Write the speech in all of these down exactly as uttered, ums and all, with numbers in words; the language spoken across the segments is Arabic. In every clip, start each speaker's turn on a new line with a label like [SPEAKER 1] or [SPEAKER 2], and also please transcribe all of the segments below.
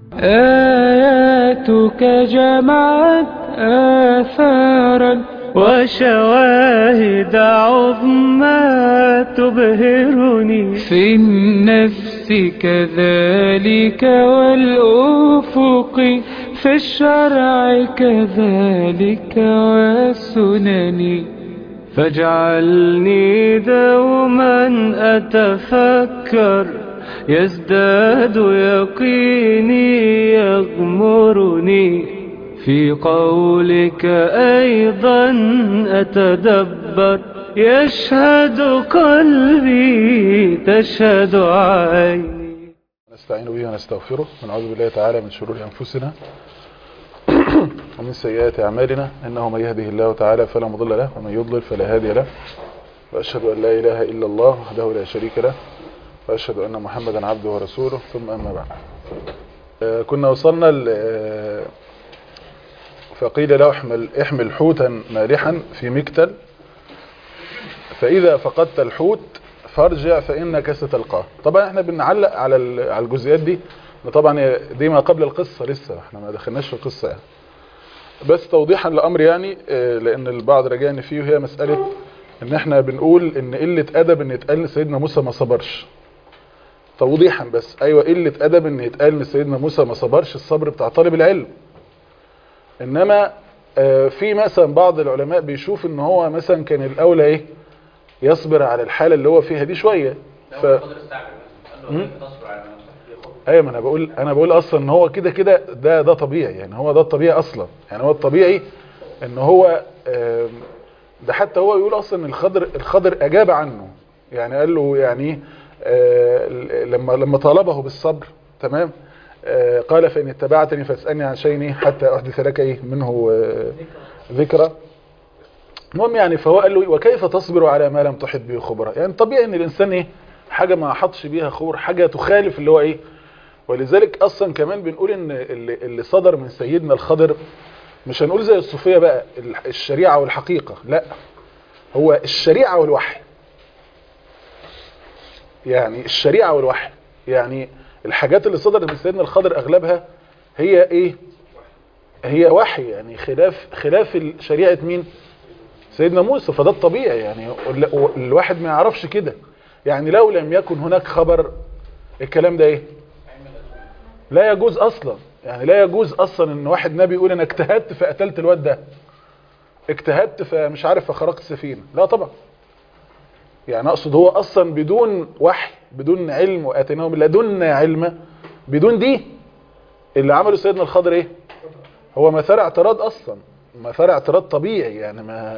[SPEAKER 1] آياتك جمعت آثارا وشواهد عظمى تبهرني في النفس كذلك والأفق في الشرع كذلك والسنن فاجعلني دوما أتفكر يزداد يقيني يغمرني في قولك أيضا أتدبر يشهد قلبي تشهد عيني.
[SPEAKER 2] نستعين به ونستغفره ونعوذ بالله تعالى من شرور أنفسنا ومن سيئات أعمالنا، إنه من يهده الله تعالى فلا مضل له ومن يضلل فلا هادي له، وأشهد أن لا إله إلا الله وحده لا شريك له، وأشهد أن محمدا عبده ورسوله، ثم أما بعد. آه كنا وصلنا آه فقيل له احمل, احمل حوتا مالحا في مكتل، فإذا فقدت الحوت فارجع فإنك ستلقاه. طبعا احنا بنعلق على على الجزئيات دي، طبعا دي ما قبل القصة، لسه احنا ما دخلناش في القصة يعني، بس توضيحا لأمر يعني، آه لأن البعض رجعني فيه، هي مسألة ان احنا بنقول ان قلة أدب ان يتقال ان سيدنا موسى ما صبرش. توضيحا بس، ايوه قلة ادب ان يتقال ان سيدنا موسى ما صبرش، الصبر بتاع طالب العلم. انما آه في مثلا بعض العلماء بيشوف ان هو مثلا كان الاولى ايه، يصبر على الحالة اللي هو فيها دي شوية. ف... ايوه ما انا بقول انا بقول اصلا ان هو كده كده ده ده طبيعي، يعني هو ده الطبيعي اصلا، يعني هو الطبيعي ان هو آه ده حتى هو يقول اصلا الخضر الخضر اجاب عنه، يعني قال له يعني آه لما لما طالبه بالصبر، تمام، آه قال فإن اتبعتني فاسألني عن شيء حتى أحدث لك ايه منه آه ذكرى. المهم يعني، فهو قال له وكيف تصبر على ما لم تحط به خبرا، يعني طبيعي ان الانسان ايه حاجة ما حطش بيها خبر، حاجة تخالف اللي هو ايه. ولذلك اصلا كمان بنقول ان اللي, اللي صدر من سيدنا الخضر مش هنقول زي الصوفية بقى الشريعة والحقيقة، لا، هو الشريعة والوحي. يعني الشريعة والوحي، يعني الحاجات اللي صدرت من سيدنا الخضر اغلبها هي ايه، هي وحي، يعني خلاف خلاف شريعة مين، سيدنا موسى. فده الطبيعي، يعني الواحد ما يعرفش كده، يعني لو لم يكن هناك خبر الكلام ده ايه لا يجوز اصلا، يعني لا يجوز اصلا ان واحد نبي يقول انا اجتهدت فقتلت الواد ده، اجتهدت فمش عارف فخرقت سفينة، لا طبعا. يعني اقصد هو اصلا بدون وحي، بدون علم، واتيناهم من لدنا علما، بدون دي اللي عمله سيدنا الخضر ايه، هو مثار اعتراض اصلا، مثار اعتراض طبيعي يعني. ما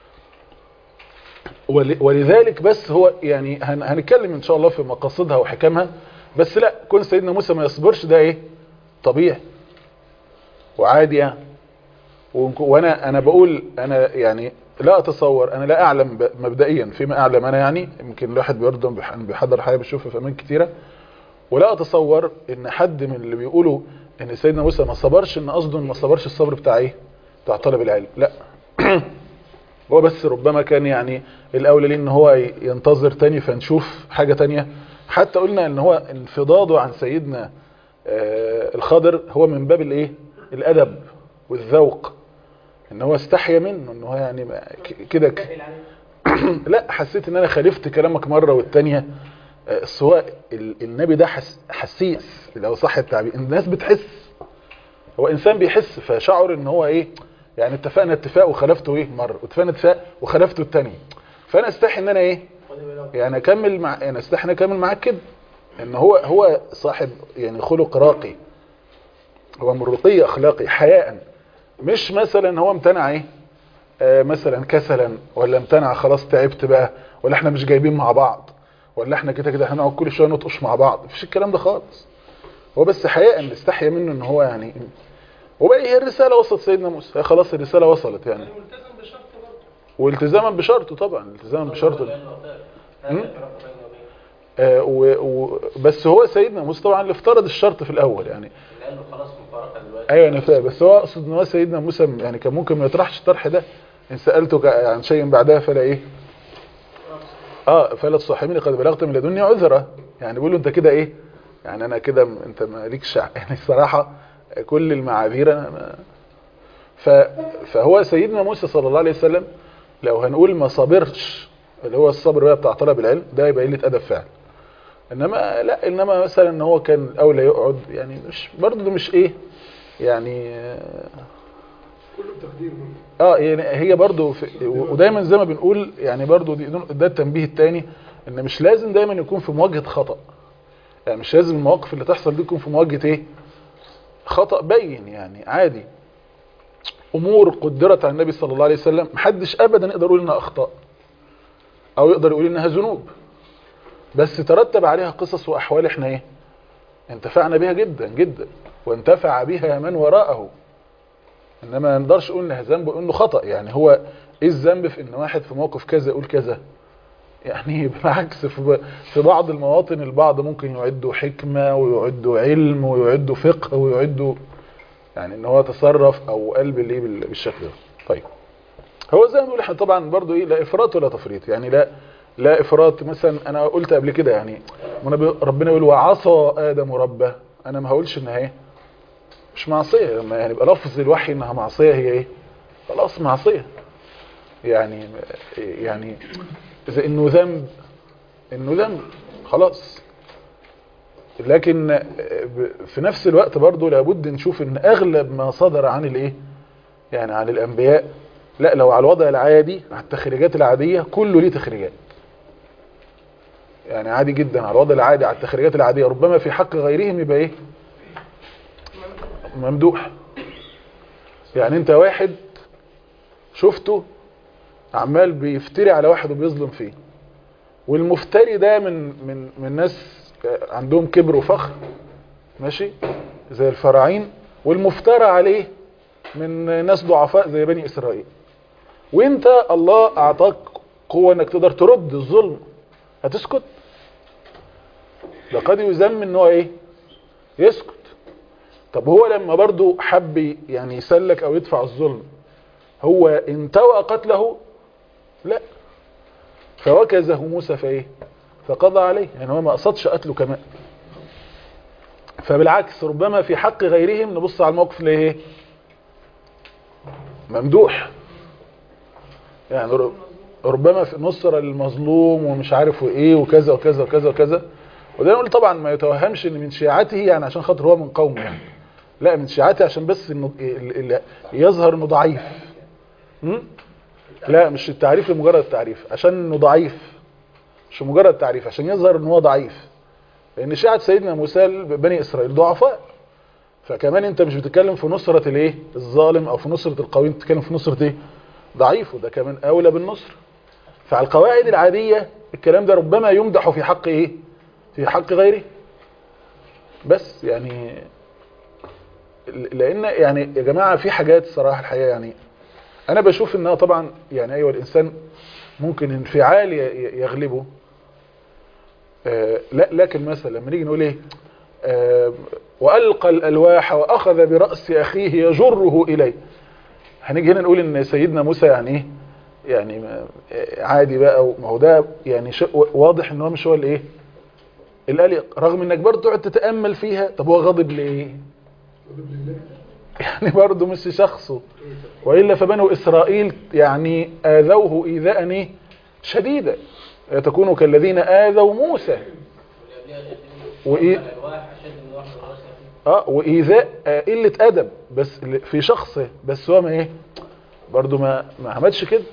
[SPEAKER 2] ولذلك بس هو يعني هنتكلم ان شاء الله في مقاصدها وحكمها، بس لا، كون سيدنا موسى ما يصبرش ده ايه طبيعي وعادي يعني. وانا انا بقول انا يعني لا اتصور، انا لا اعلم مبدئيا فيما اعلم انا، يعني يمكن الواحد بيردم بيحضر حاجه بيشوفها في اماكن كتيره، ولا اتصور ان حد من اللي بيقولوا ان سيدنا موسى ما صبرش ان قصده ما صبرش الصبر بتاع ايه، بتاع طلب العلم، لا. هو بس ربما كان يعني الاولى ليه ان هو ينتظر تاني فنشوف حاجه تانية. حتى قلنا ان هو انفضاضه عن سيدنا آه الخضر هو من باب الايه، الادب والذوق، ان هو استحيا منه، ان هو يعني كده لا، حسيت ان انا خالفت كلامك مرة والتانية. السواء النبي ده حس حسيس لو صح التعبير، الناس بتحس، هو انسان بيحس، فشعر ان هو ايه، يعني اتفقنا اتفاق وخلفته ايه مرة، واتفقنا اتفاق وخلفته التانية، فانا استحي ان انا ايه يعني اكمل مع، يعني استحي ان اكمل معاك كده، ان هو هو صاحب يعني خلق راقي، هو من رقي اخلاقي حياء، مش مثلا هو امتنع ايه آه مثلا كسلا، ولا امتنع خلاص تعبت بقى، ولا احنا مش جايبين مع بعض، ولا احنا كده كده هنقعد كل شويه نطقش مع بعض، مفيش الكلام ده خالص. هو بس حياء استحيا منه ان هو يعني، وبقى هي الرساله وصلت سيدنا موسى، خلاص الرساله وصلت يعني،
[SPEAKER 3] ملتزم بشرط برضه،
[SPEAKER 2] والتزاما بشرطه طبعا، التزاما بشرطه. آه و و بس هو سيدنا موسى طبعا اللي افترض الشرط في الاول يعني،
[SPEAKER 3] قال له خلاص مفارقه دلوقتي.
[SPEAKER 2] ايوه انا فاهم، بس هو اقصد ان هو سيدنا موسى يعني كان ممكن ما يطرحش الطرح ده، ان سالتك عن شيء بعدها فلا ايه اه فلا تصاحبني قد بلغت من لدني عذرا، يعني بيقول له انت كده ايه يعني انا كده م- انت مالكش ع- يعني الصراحه كل المعاذير انا ما- ف فهو سيدنا موسى صلى الله عليه وسلم لو هنقول ما صبرش، اللي هو الصبر بقى بتاع طلب العلم، ده يبقى قله ادب فعلا. انما لا، انما مثلا ان هو كان اولى يقعد، يعني مش برضه ده مش ايه يعني آه،
[SPEAKER 4] كله بتقدير منه.
[SPEAKER 2] اه يعني هي برضو في، ودايما زي ما بنقول يعني برضو دي ده التنبيه الثاني، ان مش لازم دايما يكون في مواجهة خطأ. يعني مش لازم المواقف اللي تحصل دي يكون في مواجهة ايه، خطأ بين. يعني عادي امور قدرت على النبي صلى الله عليه وسلم محدش ابدا يقدر يقول انها اخطاء او يقدر يقول انها ذنوب، بس ترتب عليها قصص واحوال احنا ايه، انتفعنا بها جدا جدا وانتفع بها من وراءه. انما ما نقدرش نقول انها ذنب وانه خطأ. يعني هو ايه الذنب في ان واحد في موقف كذا يقول كذا؟ يعني بالعكس، في في بعض المواطن البعض ممكن يعدوا حكمة ويعدوا علم ويعدوا فقه ويعدوا يعني ان هو تصرف او قلب اللي بال- بالشكل ده. طيب هو زي ما بنقول احنا طبعا برضو ايه، لا افراط ولا تفريط. يعني لا لا افراط. مثلا انا قلت قبل كده يعني منى- ربنا يقول وعصى ادم ربه، انا ما هقولش انها ايه مش معصيه. لما يعني يبقى لفظ الوحي انها معصيه هي ايه، خلاص معصيه. يعني يعني اذا انه ذنب، انه ذنب خلاص. لكن في نفس الوقت برضو لابد نشوف ان اغلب ما صدر عن الايه، يعني عن الانبياء، لا لو على الوضع العادي على التخريجات العادية كله ليه تخريجات. يعني عادي جدا على الوضع العادي على التخريجات العادية، ربما في حق غيرهم يبقى ايه ممدوح. يعني انت واحد شفته عمال بيفتري على واحد وبيظلم فيه، والمفتري ده من من من ناس عندهم كبر وفخر ماشي زي الفراعين، والمفترى عليه من ناس ضعفاء زي بني اسرائيل، وانت الله اعطاك قوة انك تقدر ترد الظلم، هتسكت؟ لقد يذم ان هو ايه يسكت. طب هو لما برضو حب يعني يسلك او يدفع الظلم، هو انتوى قتله؟ لا، فوكزه موسى فايه فقضى عليه. يعني هو ما قصدش قتله كمان. فبالعكس ربما في حق غيرهم نبص على الموقف اللي ايه ممدوح. يعني ربما في نصرة للمظلوم ومش عارف وايه وكذا وكذا وكذا وكذا. وده نقول طبعا ما يتوهمش ان من شيعته يعني عشان خاطر هو من قومه، يعني لا من شيعته عشان بس انه يظهر انه ضعيف. م? لا مش التعريف لمجرد التعريف، عشان انه ضعيف، مش مجرد تعريف، عشان يظهر ان هو ضعيف. لان شيعة سيدنا موسى بني اسرائيل ضعفاء، فكمان انت مش بتتكلم في نصرة الايه الظالم او في نصرة القوي، انت بتتكلم في نصرة ايه ضعيف، وده كمان اولى بالنصر. فعلى القواعد العادية الكلام ده ربما يمدح في حق ايه في حق غيره. بس يعني لان يعني يا جماعة في حاجات صراحة الحقيقة يعني انا بشوف انها طبعا يعني ايوه الانسان ممكن انفعال يغلبه. آه لا لكن مثلا لما نيجي نقول ايه آه والقى الالواح واخذ براس اخيه يجره اليه، هنيجي هنا نقول ان سيدنا موسى يعني ايه يعني عادي بقى، ما هو ده يعني شيء واضح ان هو مش هو الايه الاليق، رغم انك برضه تقعد تتامل فيها. طب هو غاضب ليه؟ يعني برضه مش شخصه، والا فبنو اسرائيل يعني اذوه ايذاء شديدا، تكونوا كالذين اذوا موسى وإيه اه وايذاء قله ادب بس في شخصه، بس هو ما ايه برضه ما ما عملش كده.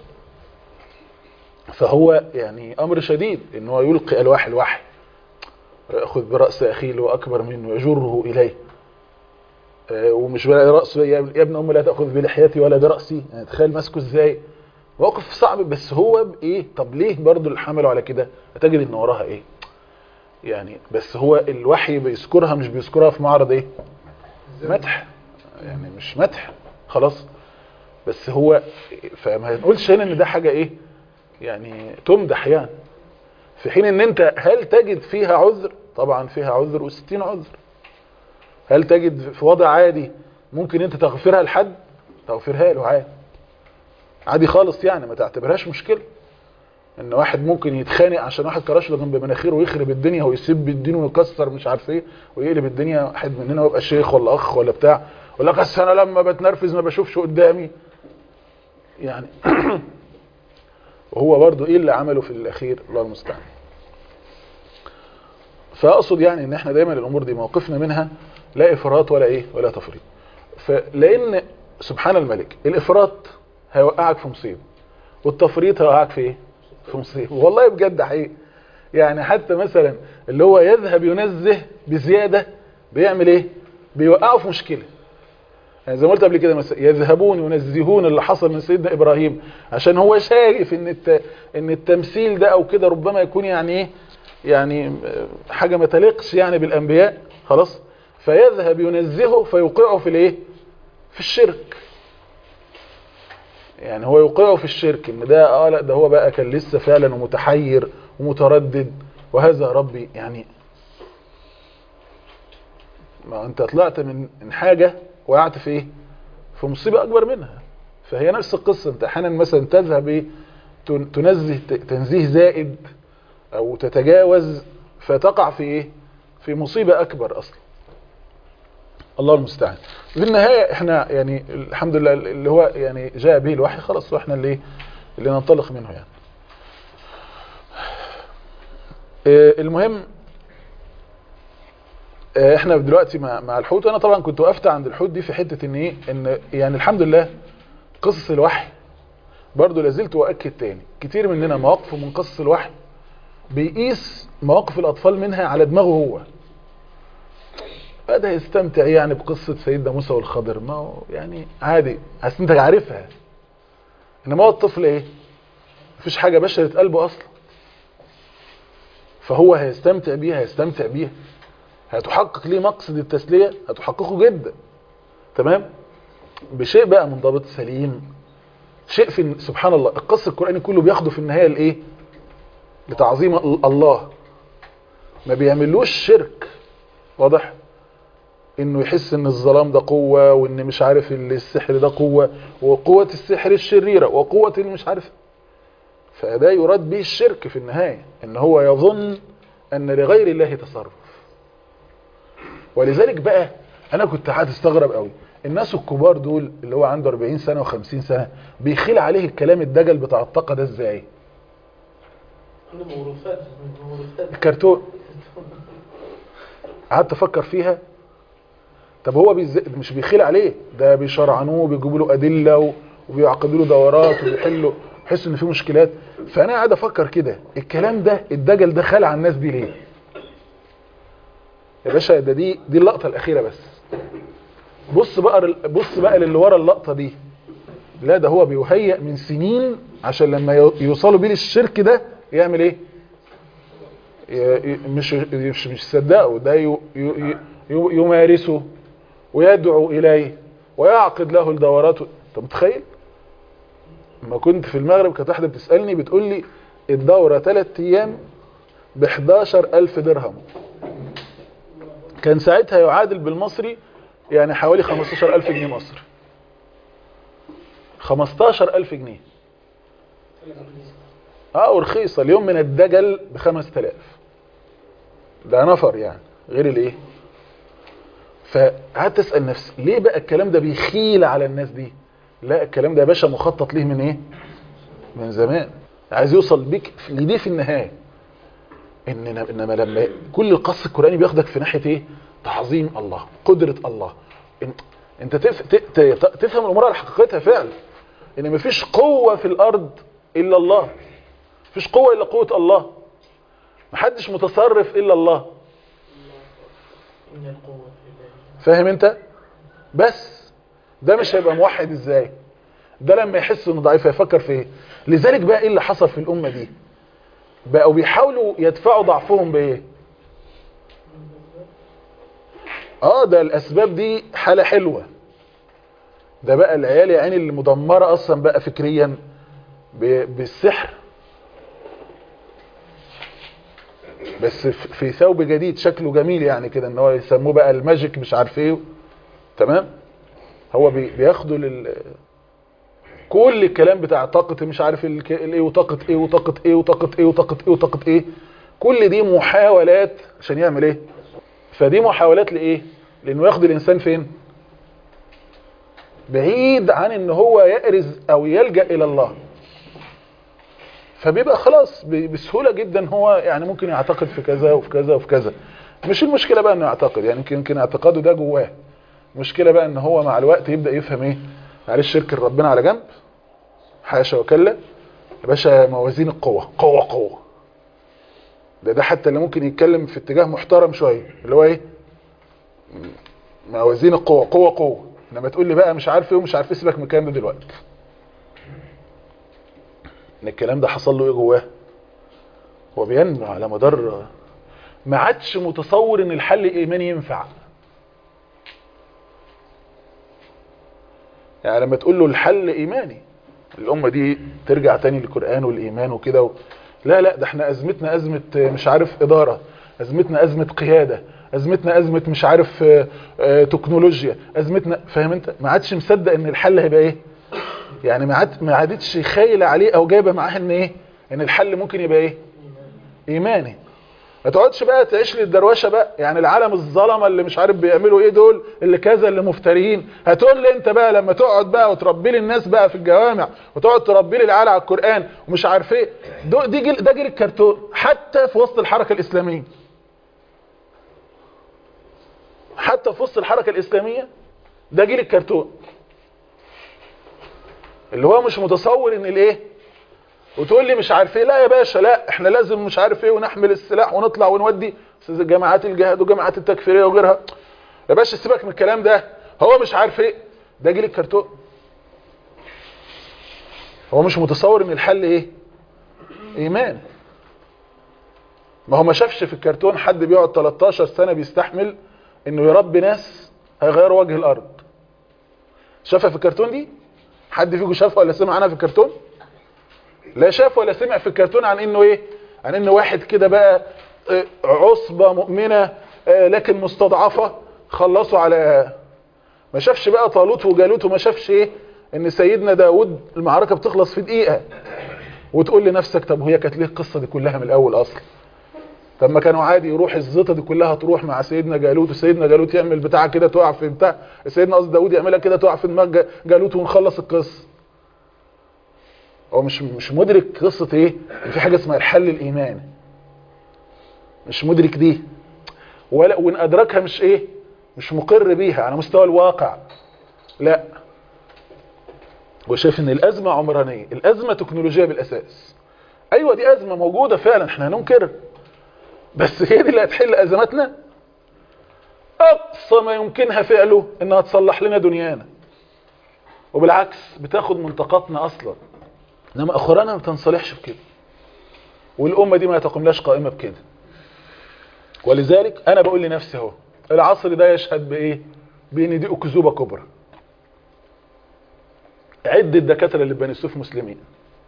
[SPEAKER 2] فهو يعني امر شديد ان هو يلقي الواح الوحي، ياخذ براس اخيه اللي هو اكبر منه يجره اليه، ومش بلا راسه يا ابن ام لا تاخذ بلحيتي ولا براسي. يعني تخيل ماسكه ازاي، موقف صعب. بس هو بايه طب ليه برضه اللي حمله على كده؟ هتجد ان وراها ايه يعني. بس هو الوحي بيذكرها مش بيذكرها في معرض ايه مدح، يعني مش مدح خلاص. بس هو فما نقولش هنا ان ده حاجه ايه يعني تمدح، يعني في حين ان انت هل تجد فيها عذر؟ طبعا فيها عذر وستين عذر. هل تجد في وضع عادي ممكن انت تغفرها لحد؟ تغفرها له عادي عادي خالص، يعني ما تعتبرهاش مشكله. ان واحد ممكن يتخانق عشان واحد كراش له جنب مناخيره ويخرب الدنيا ويسب الدين ويكسر مش عارف ايه ويقلب الدنيا واحد مننا ويبقى شيخ ولا اخ ولا بتاع، يقول لك اصل انا لما بتنرفز ما بشوفش قدامي يعني. وهو برضو ايه اللي عمله في الاخير؟ الله المستعان. فاقصد يعني ان احنا دايما الامور دي موقفنا منها لا افراط ولا ايه ولا تفريط. فلان سبحان الملك الافراط هيوقعك في مصيبه والتفريط هيوقعك في ايه؟ في مصيبه. والله بجد حقيقي يعني. حتى مثلا اللي هو يذهب ينزه بزياده بيعمل ايه؟ بيوقعه في مشكله. يعني زي ما قلت قبل كده مثلا يذهبون ينزهون اللي حصل من سيدنا ابراهيم عشان هو شايف ان الت... ان التمثيل ده او كده ربما يكون يعني ايه يعني حاجه ما تليقش يعني بالانبياء خلاص، فيذهب ينزهه فيوقعه في الايه؟ في الشرك. يعني هو يوقعه في الشرك ان ده اه لا ده هو بقى كان لسه فعلا ومتحير ومتردد وهذا ربي يعني. ما انت طلعت من حاجه وقعت في ايه؟ في مصيبه اكبر منها. فهي نفس القصه. انت احيانا مثلا تذهب ايه؟ تنزه تنزيه زائد او تتجاوز فتقع في ايه؟ في مصيبه اكبر اصلا. الله المستعان. في النهايه احنا يعني الحمد لله اللي هو يعني جاء به الوحي خلاص واحنا اللي اللي ننطلق منه يعني. المهم احنا دلوقتي مع مع الحوت. انا طبعا كنت وقفت عند الحوت دي في حته ان ايه ان يعني الحمد لله قصص الوحي برضو لازلت واكد تاني كتير مننا مواقفه من قصص الوحي بيقيس مواقف الاطفال منها على دماغه هو. بدا يستمتع يعني بقصه سيدنا موسى والخضر، ما هو يعني عادي اصل انت عارفها. انما هو الطفل ايه؟ مفيش حاجه بشرت قلبه اصلا، فهو هيستمتع بيها هيستمتع بيها هتحقق ليه مقصد التسليه هتحققه جدا تمام. بشيء بقى منضبط سليم، شيء في سبحان الله القصة القرآني كله بياخده في النهاية لايه؟ لتعظيم الله، ما بيعملوش شرك. واضح؟ انه يحس ان الظلام ده قوة وان مش عارف السحر ده قوة وقوة السحر الشريرة وقوة اللي مش عارف. فده يراد به الشرك في النهاية، ان هو يظن ان لغير الله تصرف. ولذلك بقى انا كنت هتستغرب قوي الناس الكبار دول اللي هو عنده أربعين سنة وخمسين سنة بيخيل عليه الكلام الدجل بتاع الطاقة ده ازاي؟ الكرتون. قعدت افكر فيها. طب هو بيز... مش بيخيل عليه، ده بيشرعنوه وبيجيبوا له ادله وبيعقدوا له دورات وبيحلوا يحس ان في مشكلات. فانا قاعد افكر كده الكلام ده الدجل ده خلع الناس دي ليه؟ يا باشا ده دي دي اللقطه الاخيره بس. بص بقى بص بقى للي ورا اللقطه دي. لا ده هو بيهيئ من سنين عشان لما يوصلوا بيه للشرك ده يعمل ايه؟ مش مش مش يصدقوا ده، يمارسه ويدعو اليه ويعقد له الدورات. انت متخيل؟ لما كنت في المغرب كانت واحده بتسالني بتقول لي الدوره ثلاث ايام ب احداشر ألف درهم، كان ساعتها يعادل بالمصري يعني حوالي خمستاشر ألف جنيه مصري. خمستاشر ألف جنيه اه ورخيصه. اليوم من الدجل ب خمسة آلاف، ده نفر يعني غير الايه. فقعدت اسال نفسي ليه بقى الكلام ده بيخيل على الناس دي؟ لا الكلام ده يا باشا مخطط ليه من ايه؟ من زمان. عايز يوصل بيك لدي في النهايه. اننا انما لما كل القص القراني بياخدك في ناحيه ايه؟ تعظيم الله، قدره الله. انت انت تف... تفهم الامور على حقيقتها فعلا. ان مفيش قوه في الارض الا الله، مفيش قوه الا قوه الله، محدش متصرف الا الله. فاهم انت؟ بس ده مش هيبقى موحد ازاي؟ ده لما يحس انه ضعيف هيفكر في ايه؟ لذلك بقى ايه اللي حصل في الامه دي؟ بقوا بيحاولوا يدفعوا ضعفهم بايه؟ اه ده الاسباب دي حاله حلوه. ده بقى العيال يا عيني اللي مدمره اصلا بقى فكريا بالسحر، بس في ثوب جديد شكله جميل يعني كده، ان هو يسموه بقى الماجيك مش عارف ايه. تمام؟ هو بياخدوا لل كل الكلام بتاع طاقه مش عارف الايه وطاقه ايه وطاقه ايه وطاقه ايه وطاقه ايه وطاقه ايه، كل دي محاولات عشان يعمل ايه؟ فدي محاولات لايه؟ لانه ياخد الانسان فين؟ بعيد عن ان هو يأرز او يلجأ الى الله. فبيبقى خلاص بسهولة جدا هو يعني ممكن يعتقد في كذا وفي كذا وفي كذا. مش المشكلة بقى انه يعتقد، يعني يمكن اعتقاده ده جواه. المشكلة بقى ان هو مع الوقت يبدأ يفهم ايه؟ معلش شرك ربنا على جنب، حاشا وكلا يا باشا، موازين القوة قوة قوة. ده ده حتى اللي ممكن يتكلم في اتجاه محترم شوية، اللي هو ايه؟ موازين القوة قوة قوة. لما تقول لي بقى مش عارف ايه ومش عارف ايه، سيبك من الكلام ده دلوقتي. ان الكلام ده حصل له ايه جواه؟ هو بينمو على مدار، ما عادش متصور ان الحل الايماني ينفع. يعني لما تقول له الحل ايماني، الامه دي ترجع تاني للقران والايمان وكده و... لا لا، ده احنا ازمتنا ازمه مش عارف اداره، ازمتنا ازمه قياده، ازمتنا ازمه مش عارف اه اه تكنولوجيا، ازمتنا، فاهم انت؟ ما عادش مصدق ان الحل هيبقى ايه. يعني ما عاد ما عادتش خايله عليه او جايبه معاه ان ايه، ان الحل ممكن يبقى ايه؟ ايماني. ما تقعدش بقى تعيش لي الدروشه بقى، يعني العالم الظلمه اللي مش عارف بيعملوا ايه دول، اللي كذا، اللي مفترين. هتقول لي انت بقى لما تقعد بقى وتربي لي الناس بقى في الجوامع، وتقعد تربي لي العيال على القران ومش عارف ايه، دي جيل، ده جيل الكرتون. حتى في وسط الحركه الاسلاميه، حتى في وسط الحركه الاسلاميه ده جيل الكرتون، اللي هو مش متصور ان الايه. وتقول لي مش عارف ايه، لا يا باشا لا، احنا لازم مش عارف ايه ونحمل السلاح ونطلع ونودي جماعات الجهاد وجماعات التكفيريه وغيرها. يا باشا سيبك من الكلام ده، هو مش عارف ايه. ده جيل الكرتون. هو مش متصور ان الحل ايه؟ ايمان. ما هو ما شافش في الكرتون حد بيقعد تلتاشر سنه بيستحمل انه يربي ناس هيغيروا وجه الارض. شافها في الكرتون دي؟ حد فيكم شافها ولا سمع عنها في الكرتون؟ لا شاف ولا سمع في الكرتون عن انه ايه؟ عن انه واحد كده بقى عصبة مؤمنة لكن مستضعفة خلصوا على، ما شافش بقى طالوت وجالوت، وما شافش ايه؟ ان سيدنا داود المعركة بتخلص في دقيقة. وتقول لنفسك طب هي كانت ليه القصة دي كلها من الاول اصلا؟ طب ما كانوا عادي يروح الزيطة دي كلها تروح مع سيدنا جالوت، وسيدنا جالوت يعمل بتاع كده تقع في بتاع، سيدنا قصد داود يعملها كده تقع في دماغ جالوت ونخلص القصة. هو مش مش مدرك قصة ايه؟ في حاجة اسمها الحل الايماني. مش مدرك دي، ولا وان ادركها مش ايه؟ مش مقر بيها على مستوى الواقع. لا، وشايف ان الازمة عمرانية، الازمة تكنولوجية بالاساس. ايوه دي ازمة موجودة فعلا، احنا هننكر، بس هي دي اللي هتحل ازماتنا؟ اقصى ما يمكنها فعله انها تصلح لنا دنيانا، وبالعكس بتاخد من طاقتنا اصلا. انما اخرانا ما تنصلحش بكده، والامه دي ما تقوملاش قائمه بكده. ولذلك انا بقول لنفسي اهو، العصر ده يشهد بايه؟ بان دي اكذوبه كبرى. عد الدكاتره اللي بني سويف مسلمين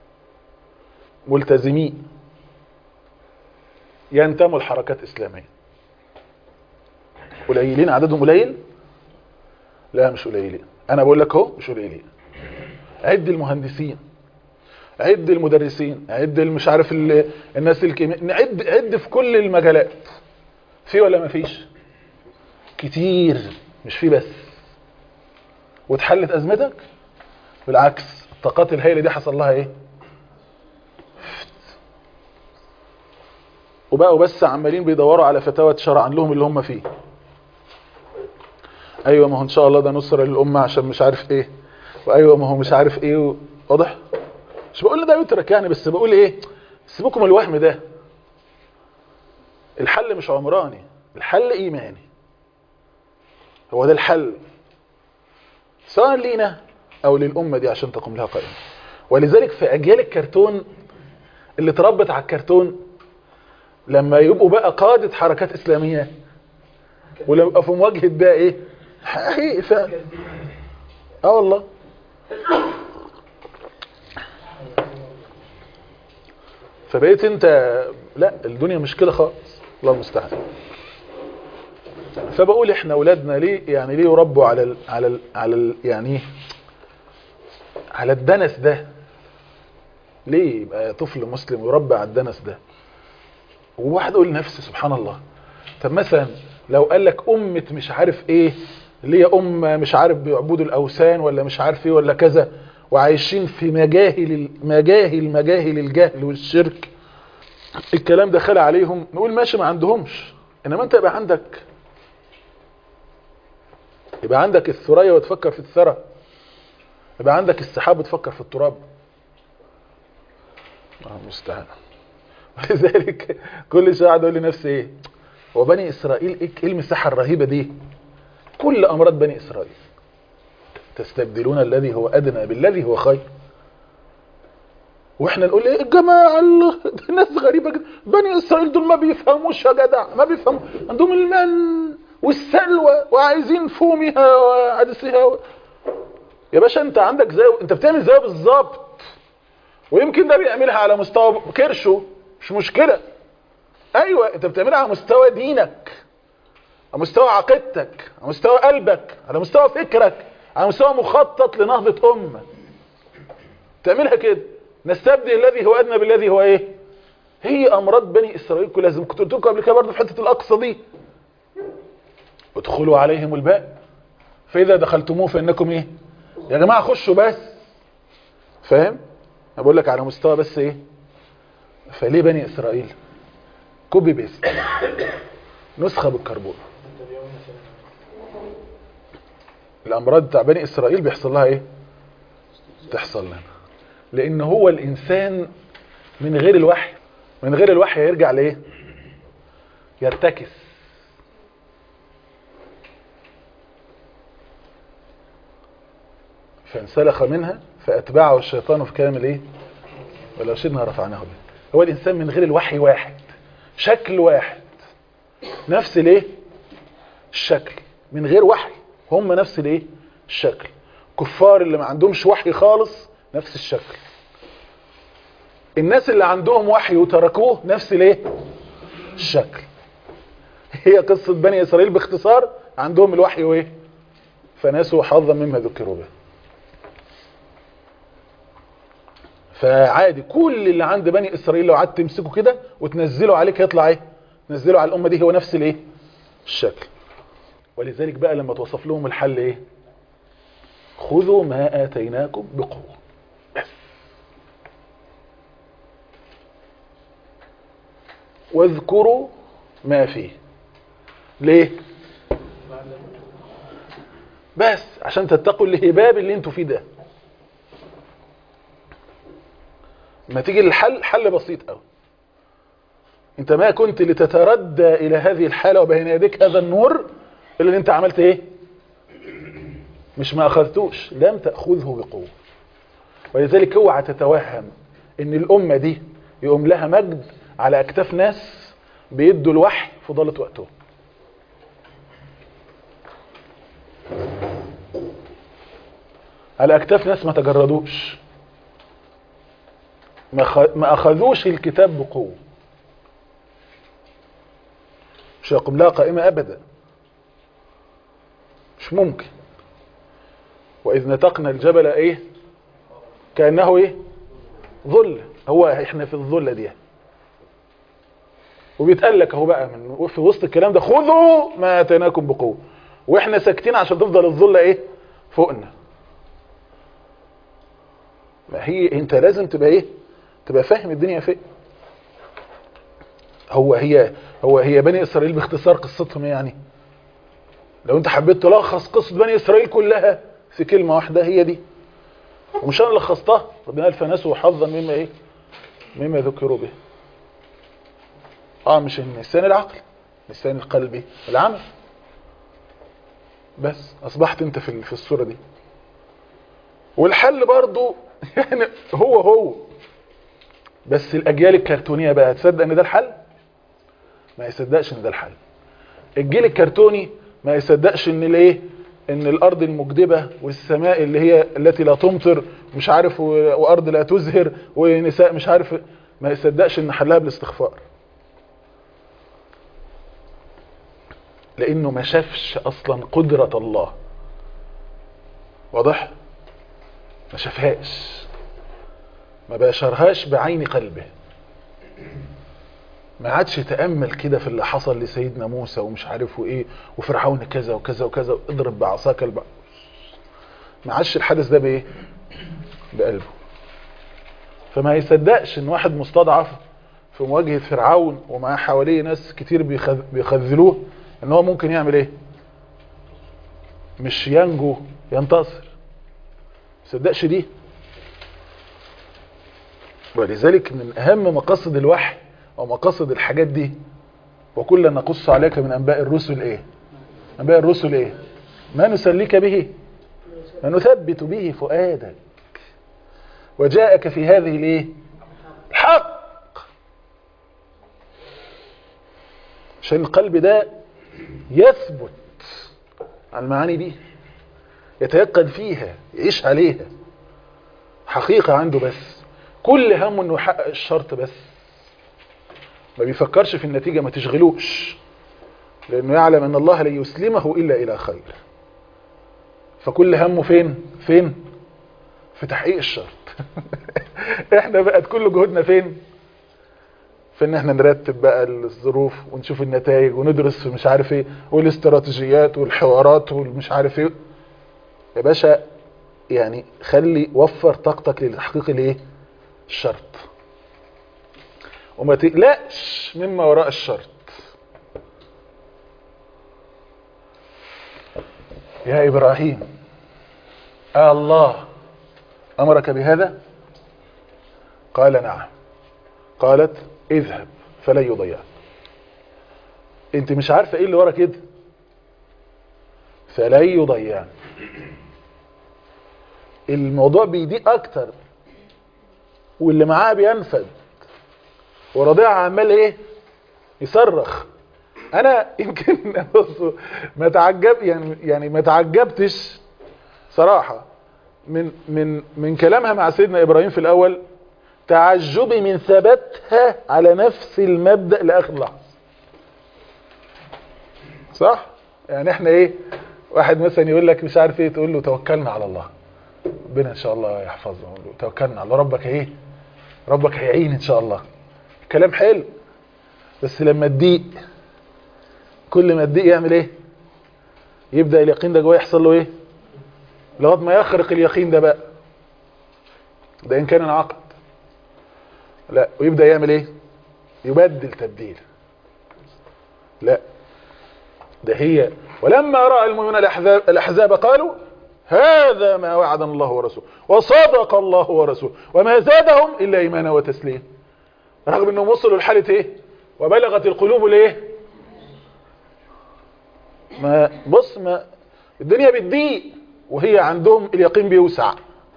[SPEAKER 2] ملتزمين ينتموا لحركات اسلاميه، قليلين عددهم؟ قليل؟ لا مش قليلين، انا بقول لك اهو مش قليلين. عد المهندسين، عد المدرسين، عد المش عارف الناس الكيمياء، نعد عد في كل المجالات. في ولا ما فيش؟ كتير، مش في بس. واتحلت ازمتك؟ بالعكس، الطاقات الهائله دي حصل لها ايه؟ وبقوا بس عمالين بيدوروا على فتاوى تشرع لهم اللي هم فيه. ايوه ما هو ان شاء الله ده نصره للامه عشان مش عارف ايه، وايوه ما هو مش عارف ايه و... واضح؟ مش بقول ده يترك يعني، بس بقول ايه؟ سيبكم الوهم ده. الحل مش عمراني، الحل ايماني. هو ده الحل، سواء لينا او للامه دي عشان تقوم لها قائمه. ولذلك في اجيال الكرتون اللي اتربت على الكرتون، لما يبقوا بقى قاده حركات اسلاميه ولما يبقى في مواجهه ده ايه؟ حقيقي فعلا. اه والله. فبقيت انت لا، الدنيا مش كده خالص، الله المستعان. فبقول احنا اولادنا ليه يعني ليه يربوا على ال على ال على ال يعني على الدنس ده. ليه يبقى طفل مسلم يربى على الدنس ده؟ وواحد يقول لنفسه سبحان الله، طب مثلا لو قال لك أمة مش عارف ايه اللي هي أمة مش عارف بيعبدوا الأوثان ولا مش عارف ايه ولا كذا، وعايشين في مجاهل مجاهل مجاهل الجهل والشرك، الكلام ده خلى عليهم، نقول ماشي ما عندهمش. انما انت يبقى عندك يبقى عندك الثريا وتفكر في الثرى، يبقى عندك السحاب وتفكر في التراب. الله المستعان. ولذلك كل شويه قاعد اقول لنفسي ايه، هو بني اسرائيل ايه المساحه الرهيبه دي؟ كل امراض بني اسرائيل، تستبدلون الذي هو ادنى بالذي هو خير. واحنا نقول ايه الجماعه الناس غريبه جدا، بني اسرائيل دول ما بيفهموش يا جدع، ما بيفهموا، عندهم المن والسلوى وعايزين فومها وعدسها و... يا باشا انت عندك زي انت بتعمل زي بالظبط، ويمكن ده بيعملها على مستوى كرشه مش مشكله. ايوه انت بتعملها على مستوى دينك، على مستوى عقيدتك، على مستوى قلبك، على مستوى فكرك، على مستوى مخطط لنهضه امه. تعملها كده، نستبدل الذي هو ادنى بالذي هو ايه. هي امراض بني اسرائيل كلها، زي ما كنت قلت لكم قبل كده برضه في حته الاقصى دي، ادخلوا عليهم الباب فاذا دخلتموه فانكم ايه يا جماعه خشوا بس. فاهم؟ انا بقول لك على مستوى بس ايه. فليه بني اسرائيل كوبي بيست، نسخه بالكربون. الامراض بتاع بني اسرائيل بيحصل لها ايه؟ تحصل لنا، لان هو الانسان من غير الوحي من غير الوحي يرجع لايه؟ يرتكس. فانسلخ منها فاتبعه الشيطان في كامل ايه؟ ولو شئنا رفعناه به. هو الانسان من غير الوحي واحد، شكل واحد، نفس الايه؟ الشكل، من غير وحي هم نفس الايه؟ الشكل. كفار اللي ما عندهمش وحي خالص نفس الشكل. الناس اللي عندهم وحي وتركوه نفس الايه؟ الشكل. هي قصة بني اسرائيل باختصار، عندهم الوحي وايه؟ فناسوا حظا مما ذكروا به. فعادي كل اللي عند بني اسرائيل لو قعدت تمسكه كده وتنزله عليك هيطلع ايه؟ تنزله على الامه دي هو نفس الايه؟ الشكل. ولذلك بقى لما توصف لهم الحل ايه؟ خذوا ما اتيناكم بقوه. بس. واذكروا ما فيه. ليه؟ بس عشان تتقوا الهباب اللي انتوا فيه ده. ما تيجي للحل، حل بسيط قوي. انت ما كنت لتتردى الى هذه الحالة وبين يديك هذا النور اللي انت عملت ايه؟ مش ما اخذتوش، لم تأخذه بقوة. ولذلك اوعى تتوهم ان الامة دي يقوم لها مجد على اكتاف ناس بيدوا الوحي فضلت وقتهم. على اكتاف ناس ما تجردوش، ما اخذوش الكتاب بقوة، مش هيقوم لها قائمة ابدا، مش ممكن. واذ نتقنا الجبل ايه؟ كأنه ايه؟ ظل. هو احنا في الظلة دي، وبيتقال لك اهو بقى من في وسط الكلام ده خذوا ما اتيناكم بقوة، واحنا ساكتين عشان تفضل الظلة ايه؟ فوقنا. ما هي انت لازم تبقى ايه؟ تبقى فاهم الدنيا فين. هو هي هو هي بني اسرائيل باختصار قصتهم يعني، لو انت حبيت تلخص قصة بني اسرائيل كلها في كلمة واحدة هي دي، ومش انا لخصتها، ربنا قال فنسوا حظا مما ايه؟ مما ذكروا به. اه مش النسيان العقلي، النسيان القلبي، العمل. بس اصبحت انت في في الصورة دي. والحل برضو يعني هو هو بس الاجيال الكرتونية بقى تصدق ان ده الحل؟ ما يصدقش ان ده الحل. الجيل الكرتوني ما يصدقش ان الايه؟ ان الارض المجدبة والسماء اللي هي التي لا تمطر مش عارف وارض لا تزهر ونساء مش عارف، ما يصدقش ان حلها بالاستغفار، لانه ما شافش اصلا قدرة الله. واضح؟ ما شافهاش، ما باشرهاش بعين قلبه، ما عادش يتأمل كده في اللي حصل لسيدنا موسى ومش عارفه ايه وفرعون كذا وكذا وكذا اضرب بعصاك البحر، ما عادش الحدث ده بايه؟ بقلبه. فما يصدقش ان واحد مستضعف في مواجهة فرعون ومعاه حواليه ناس كتير بيخذلوه ان هو ممكن يعمل ايه؟ مش ينجو، ينتصر. ما يصدقش دي. ولذلك من اهم مقاصد الوحي او مقاصد الحاجات دي، وكلا نقص عليك من انباء الرسل ايه؟ انباء الرسل ايه؟ ما نسليك به، ما نثبت به فؤادك، وجاءك في هذه الايه؟ الحق. عشان القلب ده يثبت على المعاني دي، يتيقن فيها، يعيش عليها حقيقة عنده، بس كل همه انه يحقق الشرط بس، ما بيفكرش في النتيجة، ما تشغلوش، لانه يعلم ان الله لا يسلمه الا الى خير. فكل همه فين؟ فين؟ في تحقيق الشرط. احنا بقت كل جهودنا فين؟ في ان احنا نرتب بقى الظروف ونشوف النتائج وندرس في مش عارف ايه والاستراتيجيات والحوارات والمش عارف ايه. يا باشا يعني خلي وفر طاقتك لتحقيق الايه؟ الشرط، وما تقلقش مما وراء الشرط. يا إبراهيم آه الله أمرك بهذا؟ قال نعم. قالت اذهب فلن يضيعك. انت مش عارفة ايه اللي ورا كده؟ فلن يضيعك. الموضوع بيضيق اكتر، واللي معاه بينفد، ورضيع عمال ايه؟ يصرخ. انا يمكن ما تعجب يعني يعني ما تعجبتش صراحة من من من كلامها مع سيدنا ابراهيم في الاول، تعجبي من ثباتها على نفس المبدأ لاخر لحظة. صح؟ يعني احنا ايه؟ واحد مثلا يقول لك مش عارف ايه، تقول له توكلنا على الله، ربنا ان شاء الله يحفظنا، توكلنا على ربك ايه؟ ربك هيعين ان شاء الله. كلام حلو، بس لما تضيق، كل ما تضيق يعمل ايه؟ يبدأ اليقين ده جواه يحصل له ايه؟ لغايه ما يخرق اليقين ده بقى، ده ان كان انعقد. لا، ويبدأ يعمل ايه؟ يبدل تبديل. لا، ده هي ولما رأى المؤمنون الأحزاب, الأحزاب قالوا هذا ما وعدنا الله ورسوله وصدق الله ورسوله وما زادهم إلا إيمانا وتسليما. رغم أنهم وصلوا لحالة إيه؟ وبلغت القلوب لإيه؟ ما بص، ما الدنيا بتضيق وهي عندهم اليقين بيوسع.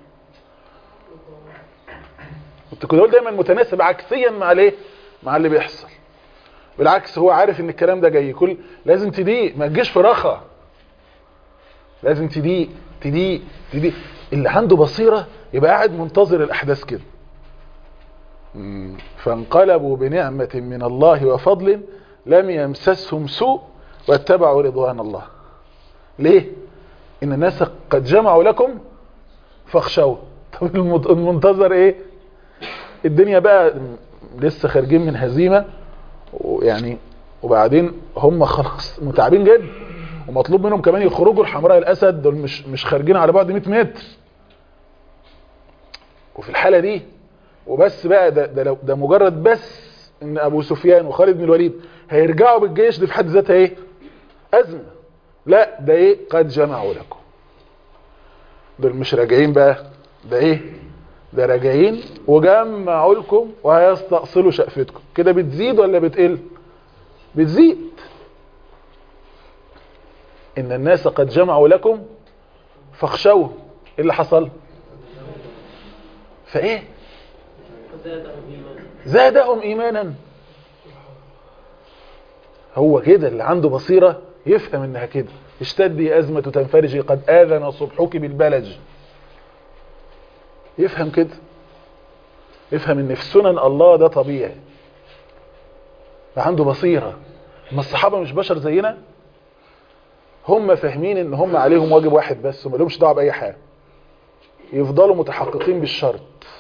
[SPEAKER 2] كنت كنت دايما متناسب عكسيا مع الايه؟ مع اللي بيحصل. بالعكس، هو عارف ان الكلام ده جاي، كل لازم تضيق، ما تجيش في رخا، لازم تضيق تضيق تضيق. اللي عنده بصيرة يبقى قاعد منتظر الاحداث كده. فانقلبوا بنعمة من الله وفضل لم يمسسهم سوء واتبعوا رضوان الله. ليه؟ ان الناس قد جمعوا لكم فاخشوا. طب المنتظر ايه؟ الدنيا بقى لسه خارجين من هزيمة، ويعني وبعدين هم خلاص متعبين جدا، ومطلوب منهم كمان يخرجوا الحمراء الاسد، دول مش مش خارجين على بعد مئة متر. وفي الحالة دي وبس بقى، ده ده, لو ده مجرد بس ان ابو سفيان وخالد بن الوليد هيرجعوا بالجيش، دي في حد ذاتها ايه؟ ازمة. لا، ده ايه؟ قد جمعوا لكم. دول مش راجعين بقى، ده ايه؟ ده راجعين وجمعوا لكم وهيستأصلوا شقفتكم. كده بتزيد ولا بتقل؟ بتزيد. ان الناس قد جمعوا لكم فاخشوا. ايه اللي حصل؟ فايه؟ زادهم ايمانا. هو كده اللي عنده بصيرة يفهم انها كده. اشتدي ازمة تنفرجي قد اذن صبحك بالبلج. يفهم كده، يفهم ان في سنن الله ده طبيعي. عنده بصيرة. ما الصحابة مش بشر زينا، هم فاهمين ان هم عليهم واجب واحد بس، وما لهمش دعوه باي حاجه. يفضلوا متحققين بالشرط،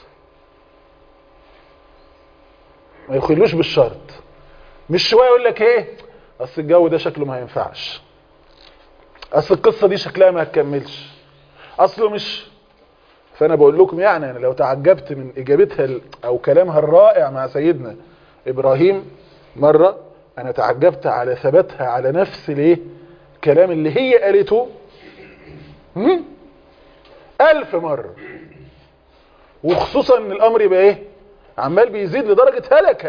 [SPEAKER 2] ما يخلوش بالشرط. مش شويه يقول لك ايه اصل الجو ده شكله ما ينفعش، اصل القصه دي شكلها ما هتكملش، اصله مش. فانا بقول لكم يعني انا لو تعجبت من اجابتها او كلامها الرائع مع سيدنا ابراهيم مره، انا تعجبت على ثباتها على نفس الايه الكلام اللي هي قالته هم؟ الف مره. وخصوصا ان الامر يبقى ايه عمال بيزيد لدرجه هلكه،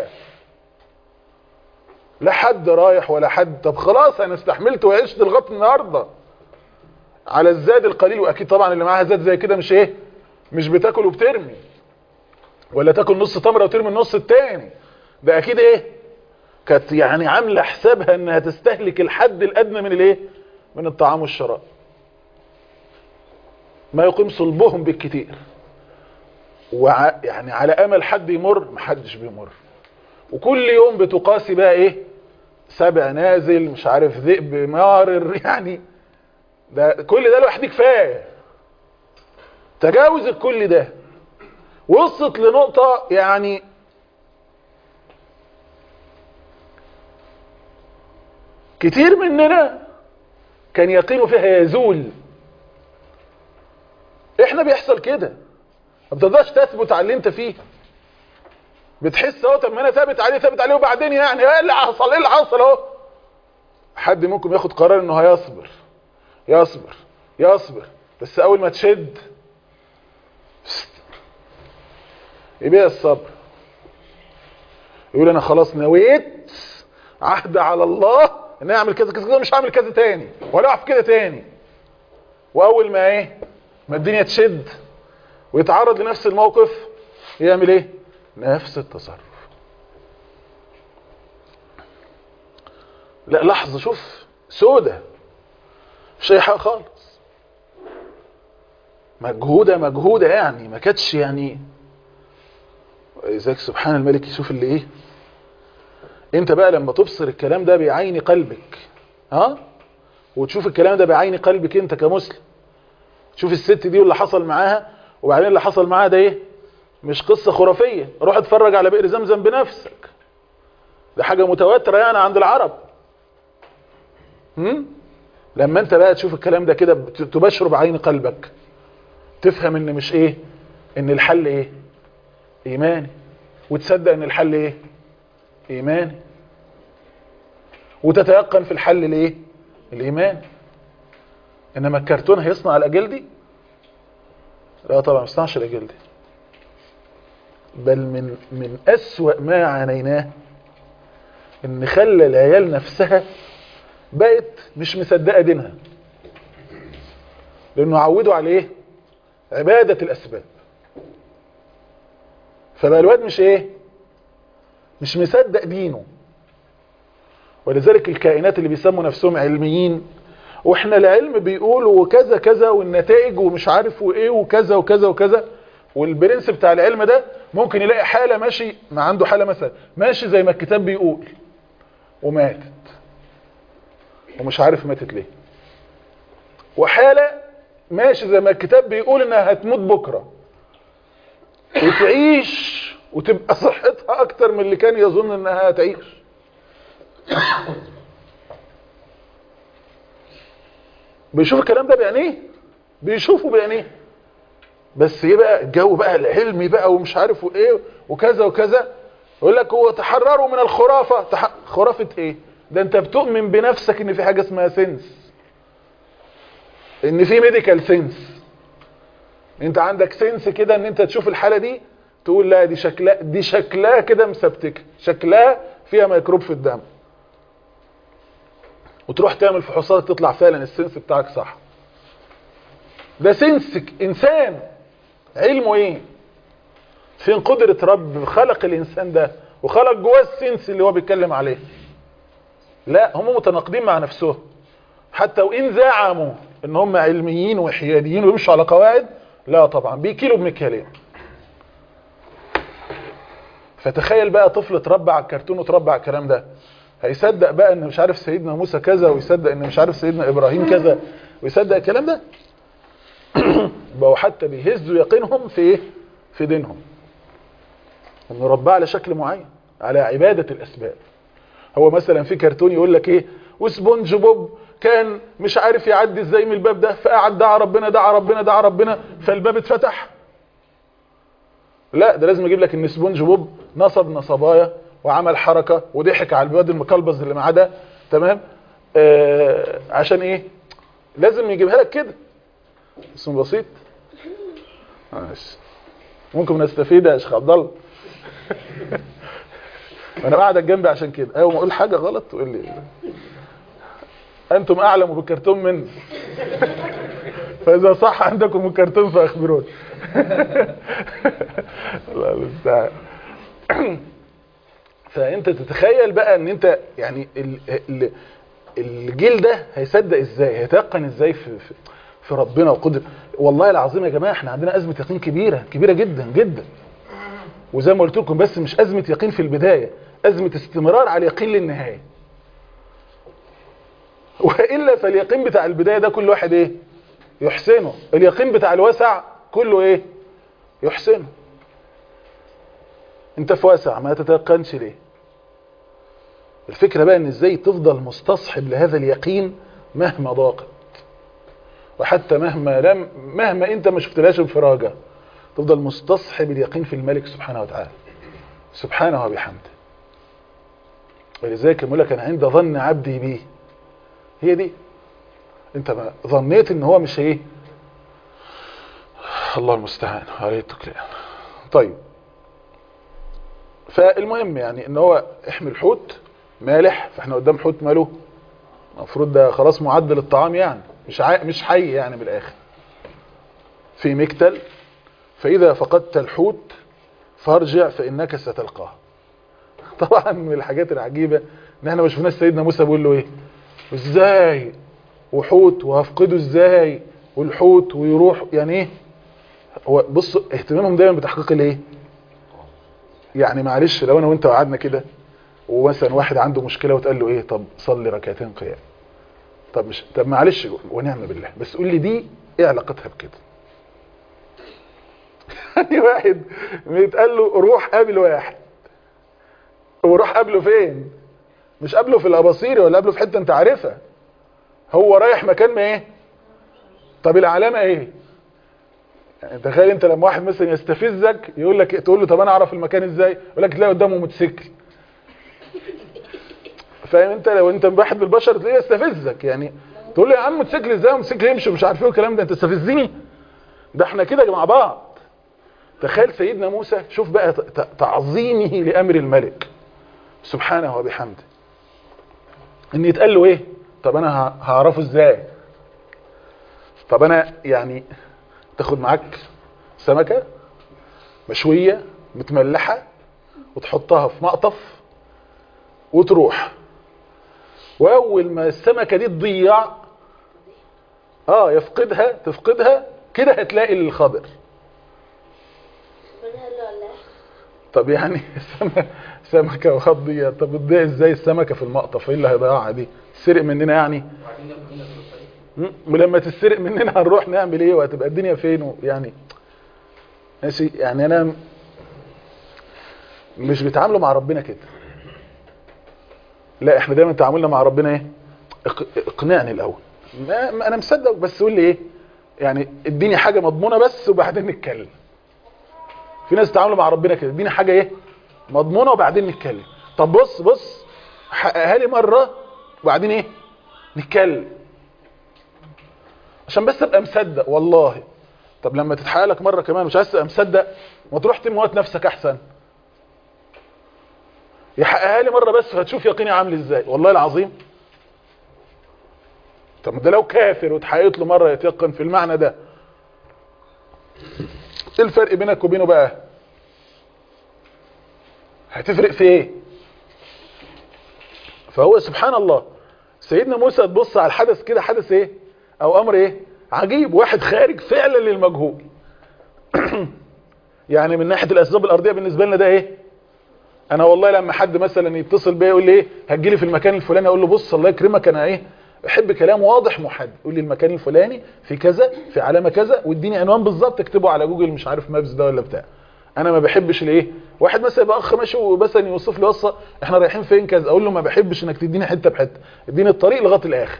[SPEAKER 2] لا حد رايح ولا حد. طب خلاص انا استحملت وعشت لغايه النهارده على الزاد القليل. واكيد طبعا اللي معاها زاد زي كده مش ايه مش بتاكل وبترمي، ولا تاكل نص تمره وترمي النص التاني. ده اكيد ايه كانت يعني عامله حسابها انها تستهلك الحد الادنى من الايه من الطعام والشراب، ما يقيم صلبهم بالكتير. وع يعني على امل حد يمر، محدش بيمر. وكل يوم بتقاسي بقى ايه سبع نازل مش عارف ذئب مارر، يعني ده كل ده لوحده كفايه. تجاوز الكل ده وصلت لنقطه يعني كتير مننا كان يقينه فيها يزول. احنا بيحصل كده، ما بتقدرش تثبت على اللي انت فيه. بتحس اهو طب ما انا ثابت عليه ثابت عليه وبعدين يعني ايه اللي حصل ايه اللي حصل اهو. حد ممكن ياخد قرار انه هيصبر يصبر يصبر، بس اول ما تشد يبقى الصبر. يقول انا خلاص نويت عهد على الله ان اعمل كذا كذا كذا، مش هعمل كذا تاني ولا اقف كده تاني. واول ما ايه ما الدنيا تشد ويتعرض لنفس الموقف يعمل ايه نفس التصرف. لا لحظة شوف سودة مش اي حاجة خالص، مجهودة مجهودة يعني ما كانتش يعني ازيك سبحان الملك. يشوف اللي ايه انت بقى لما تبصر الكلام ده بعين قلبك ها وتشوف الكلام ده بعين قلبك انت كمسلم، تشوف الست دي واللي حصل معاها، وبعدين اللي حصل معاها ده ايه مش قصة خرافية. روح اتفرج على بئر زمزم بنفسك، ده حاجة متواترة يعني عند العرب. هم؟ لما انت بقى تشوف الكلام ده كده تبشره بعين قلبك، تفهم ان مش ايه ان الحل ايه ايماني، وتصدق ان الحل ايه ايماني، وتتيقن في الحل الايه الايمان. انما الكرتون هيصنع الاجلدي؟ لا طبعا ما يصنعش الاجلدي، بل من من اسوأ ما عانيناه ان خلى العيال نفسها بقت مش مصدقه دينها، لانه عودوا على ايه عباده الاسباب. فبقى الواد مش ايه مش مصدق دينه. ولذلك الكائنات اللي بيسموا نفسهم علميين، واحنا العلم بيقول وكذا كذا والنتائج ومش عارف وايه وكذا وكذا وكذا، والبرنس بتاع العلم ده ممكن يلاقي حالة ماشي ما عنده حالة مثلا ماشي زي ما الكتاب بيقول وماتت ومش عارف ماتت ليه، وحالة ماشي زي ما الكتاب بيقول انها هتموت بكرة وتعيش وتبقى صحتها اكتر من اللي كان يظن انها هتعيش. بيشوف الكلام ده بعينيه، بيشوفه بعينيه. بس ايه بقى الجو بقى العلمي بقى ومش عارف ايه وكذا وكذا، يقول لك هو تحرروا من الخرافة. تح... خرافة ايه؟ ده انت بتؤمن بنفسك ان في حاجة اسمها سنس، ان في ميديكال سنس. انت عندك سنس كده ان انت تشوف الحالة دي تقول لا دي شكلها دي شكلها كده مسبتكه، شكلها فيها ميكروب في الدم، وتروح تعمل فحوصات تطلع فعلا السنس بتاعك صح. ده سنسك انسان علمه ايه؟ فين قدرة رب خلق الانسان ده وخلق جواه السنس اللي هو بيتكلم عليه؟ لا هم متناقضين مع نفسهم، حتى وان زعموا ان هم علميين وحياديين ويمشوا على قواعد، لا طبعا بيكيلوا بمكيالين. فتخيل بقى طفل اتربى على الكرتون وتربى على الكلام ده، هيصدق بقى ان مش عارف سيدنا موسى كذا، ويصدق ان مش عارف سيدنا ابراهيم كذا، ويصدق الكلام ده؟ بقوا حتى بيهزوا يقينهم في ايه؟ في دينهم، انه رباه على شكل معين، على عبادة الاسباب. هو مثلا في كرتون يقول لك ايه، وسبونج بوب كان مش عارف يعدي ازاي من الباب ده، فقعد دعا ربنا دعا ربنا دعا ربنا فالباب اتفتح. لا، ده لازم يجيب لك ان سبونج بوب نصب نصبايا وعمل حركة وضحك على الواد المكلبز اللي معاه ده، تمام؟ آه عشان ايه؟ لازم يجيبها لك كده. اسم بسيط. ماشي، ممكن نستفيد يا شيخ عبد الله. انا قاعد جنبي عشان كده، اول ما اقول حاجه غلط تقول لي انتم اعلم بالكرتون مني. فاذا صح عندكم الكرتون فاخبروني. الله المستعان. فانت تتخيل بقى ان انت يعني ال ال الجيل ده هيصدق ازاي، هيتيقن ازاي في, في في ربنا وقدر. والله العظيم يا جماعه احنا عندنا ازمه يقين كبيره كبيره جدا جدا، وزي ما قلت لكم بس مش ازمه يقين في البدايه، ازمه استمرار على اليقين للنهايه. والا فاليقين بتاع البدايه ده كل واحد ايه؟ يحسنه. اليقين بتاع الوسع كله ايه؟ يحسنه. انت في واسع ما تتيقنش ليه؟ الفكره بقى ان ازاي تفضل مستصحب لهذا اليقين مهما ضاقت، وحتى مهما لم مهما انت ما شفتلاش انفراجه، تفضل مستصحب اليقين في الملك سبحانه وتعالى سبحانه وبحمده. ولذلك يقول لك انا عند ظن عبدي بي، هي دي. انت ما ظنيت ان هو مش ايه؟ الله المستعان عليه التكلان. طيب، فالمهم يعني ان هو احمل حوت مالح، فاحنا قدام حوت ماله المفروض ده خلاص معدل الطعام يعني، مش عاي... مش حي يعني بالاخر، في مكتل، فاذا فقدت الحوت فارجع فانك ستلقاه. طبعا من الحاجات العجيبه ان احنا ما شفناش سيدنا موسى بيقول له ايه، ازاي وحوت وهفقده ازاي والحوت ويروح يعني ايه. هو بص اهتمامهم دايما بتحقيق الايه يعني. معلش لو انا وانت قعدنا كده ومثلا واحد عنده مشكله وتقال له ايه، طب صلي ركعتين قيام، طب مش طب معلش ونعم بالله بس قول لي دي ايه علاقتها بكده. يعني واحد بيتقال له روح قابل واحد، وروح قابله فين؟ مش قابله في الاباصيري ولا قابله في حته انت عارفها، هو رايح مكان ما ايه. طب العلامه ايه؟ يعني تخيل انت لما واحد مثلا يستفزك يقول لك تقول له طب انا اعرف المكان ازاي، يقول لك تلاقي قدامه موتوسيكل. فاهم انت؟ لو انت واحد بالبشر تلاقيه يستفزك، يعني تقول له يا عم موتوسيكل ازاي وموتوسيكل يمشي ومش عارف ايه والكلام ده، انت تستفزني؟ ده احنا كده مع بعض. تخيل سيدنا موسى، شوف بقى تعظيمه لامر الملك سبحانه وبحمده، ان يتقال له ايه؟ طب انا هعرفه ازاي؟ طب انا يعني تاخد معاك سمكة مشوية متملحة وتحطها في مقطف وتروح، واول ما السمكة دي تضيع اه يفقدها تفقدها كده هتلاقي الخضر. طب يعني سمكة وخضية، طب تضيع ازاي السمكة في المقطف؟ ايه اللي هيضيعها دي؟ تسرق مننا يعني؟ ولما تسرق مننا هنروح نعمل ايه وهتبقى الدنيا فين يعني؟ ماشي يعني. انا مش بيتعاملوا مع ربنا كده، لا احنا دايما تعاملنا مع ربنا ايه؟ اقنعني الاول، ما ما انا مصدق بس قول لي ايه يعني، اديني حاجه مضمونه بس وبعدين نتكلم. في ناس تعاملوا مع ربنا كده، اديني حاجه ايه مضمونه وبعدين نتكلم. طب بص بص حققها لي مره وبعدين ايه نتكلم، عشان بس ابقى مصدق والله. طب لما تتحقق لك مره كمان مش عايز تبقى مصدق، ما تروح تموت نفسك احسن. يحققها لي مره بس وهتشوف يقيني عامل ازاي والله العظيم. طب ده لو كافر وتحققت له مره يتيقن في المعنى ده، ايه الفرق بينك وبينه بقى؟ هتفرق في ايه؟ فهو سبحان الله سيدنا موسى تبص على الحدث كده، حدث ايه او امر ايه عجيب، واحد خارج فعلا للمجهول. يعني من ناحيه الاسباب الارضيه بالنسبه لنا ده ايه؟ انا والله لما حد مثلا يتصل بيا يقول لي ايه هتجيلي في المكان الفلاني، اقول له بص الله يكرمك انا ايه بحب كلام واضح محدد، قول لي المكان الفلاني في كذا في علامه كذا واديني عنوان بالظبط اكتبه على جوجل مش عارف مابس ده ولا بتاع. انا ما بحبش الايه، واحد مثلا يبقى اخ ماشي ومثلا يوصف لي وصفه احنا رايحين فين كذا، اقول له ما بحبش انك تديني حته بحته، اديني الطريق لغايه الاخر.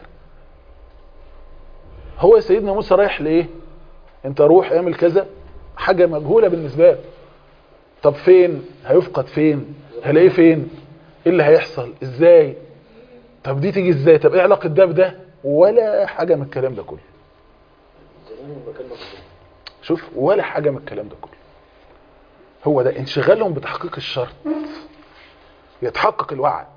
[SPEAKER 2] هو سيدنا موسى رايح لايه؟ انت روح اعمل كذا، حاجه مجهوله بالنسبه له. طب فين؟ هيفقد فين؟ هلاقيه فين؟ ايه اللي هيحصل؟ ازاي؟ طب دي تيجي ازاي؟ طب ايه علاقه ده بده؟ ولا حاجه من الكلام ده كله. شوف، ولا حاجه من الكلام ده كله. هو ده انشغالهم بتحقيق الشرط، يتحقق الوعد.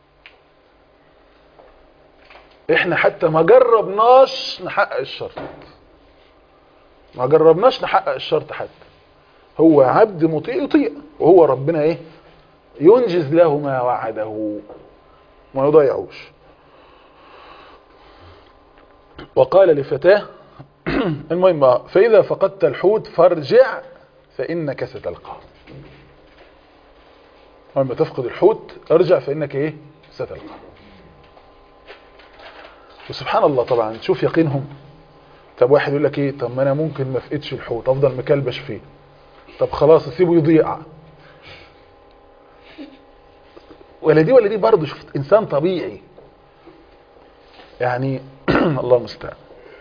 [SPEAKER 2] احنا حتى ما جربناش نحقق الشرط، ما جربناش نحقق الشرط حتى. هو عبد مطيع يطيع، وهو ربنا ايه؟ ينجز له ما وعده، ما يضيعوش. وقال لفتاه المهم فإذا فقدت الحوت فارجع فإنك ستلقاه. لما تفقد الحوت ارجع فإنك ايه؟ ستلقاه. وسبحان الله طبعا تشوف يقينهم. طب واحد يقول لك ايه؟ طب ما انا ممكن ما افقدش الحوت افضل مكلبش فيه، طب خلاص اسيبه يضيع. ولا دي ولا دي برضه. شفت انسان طبيعي يعني الله المستعان.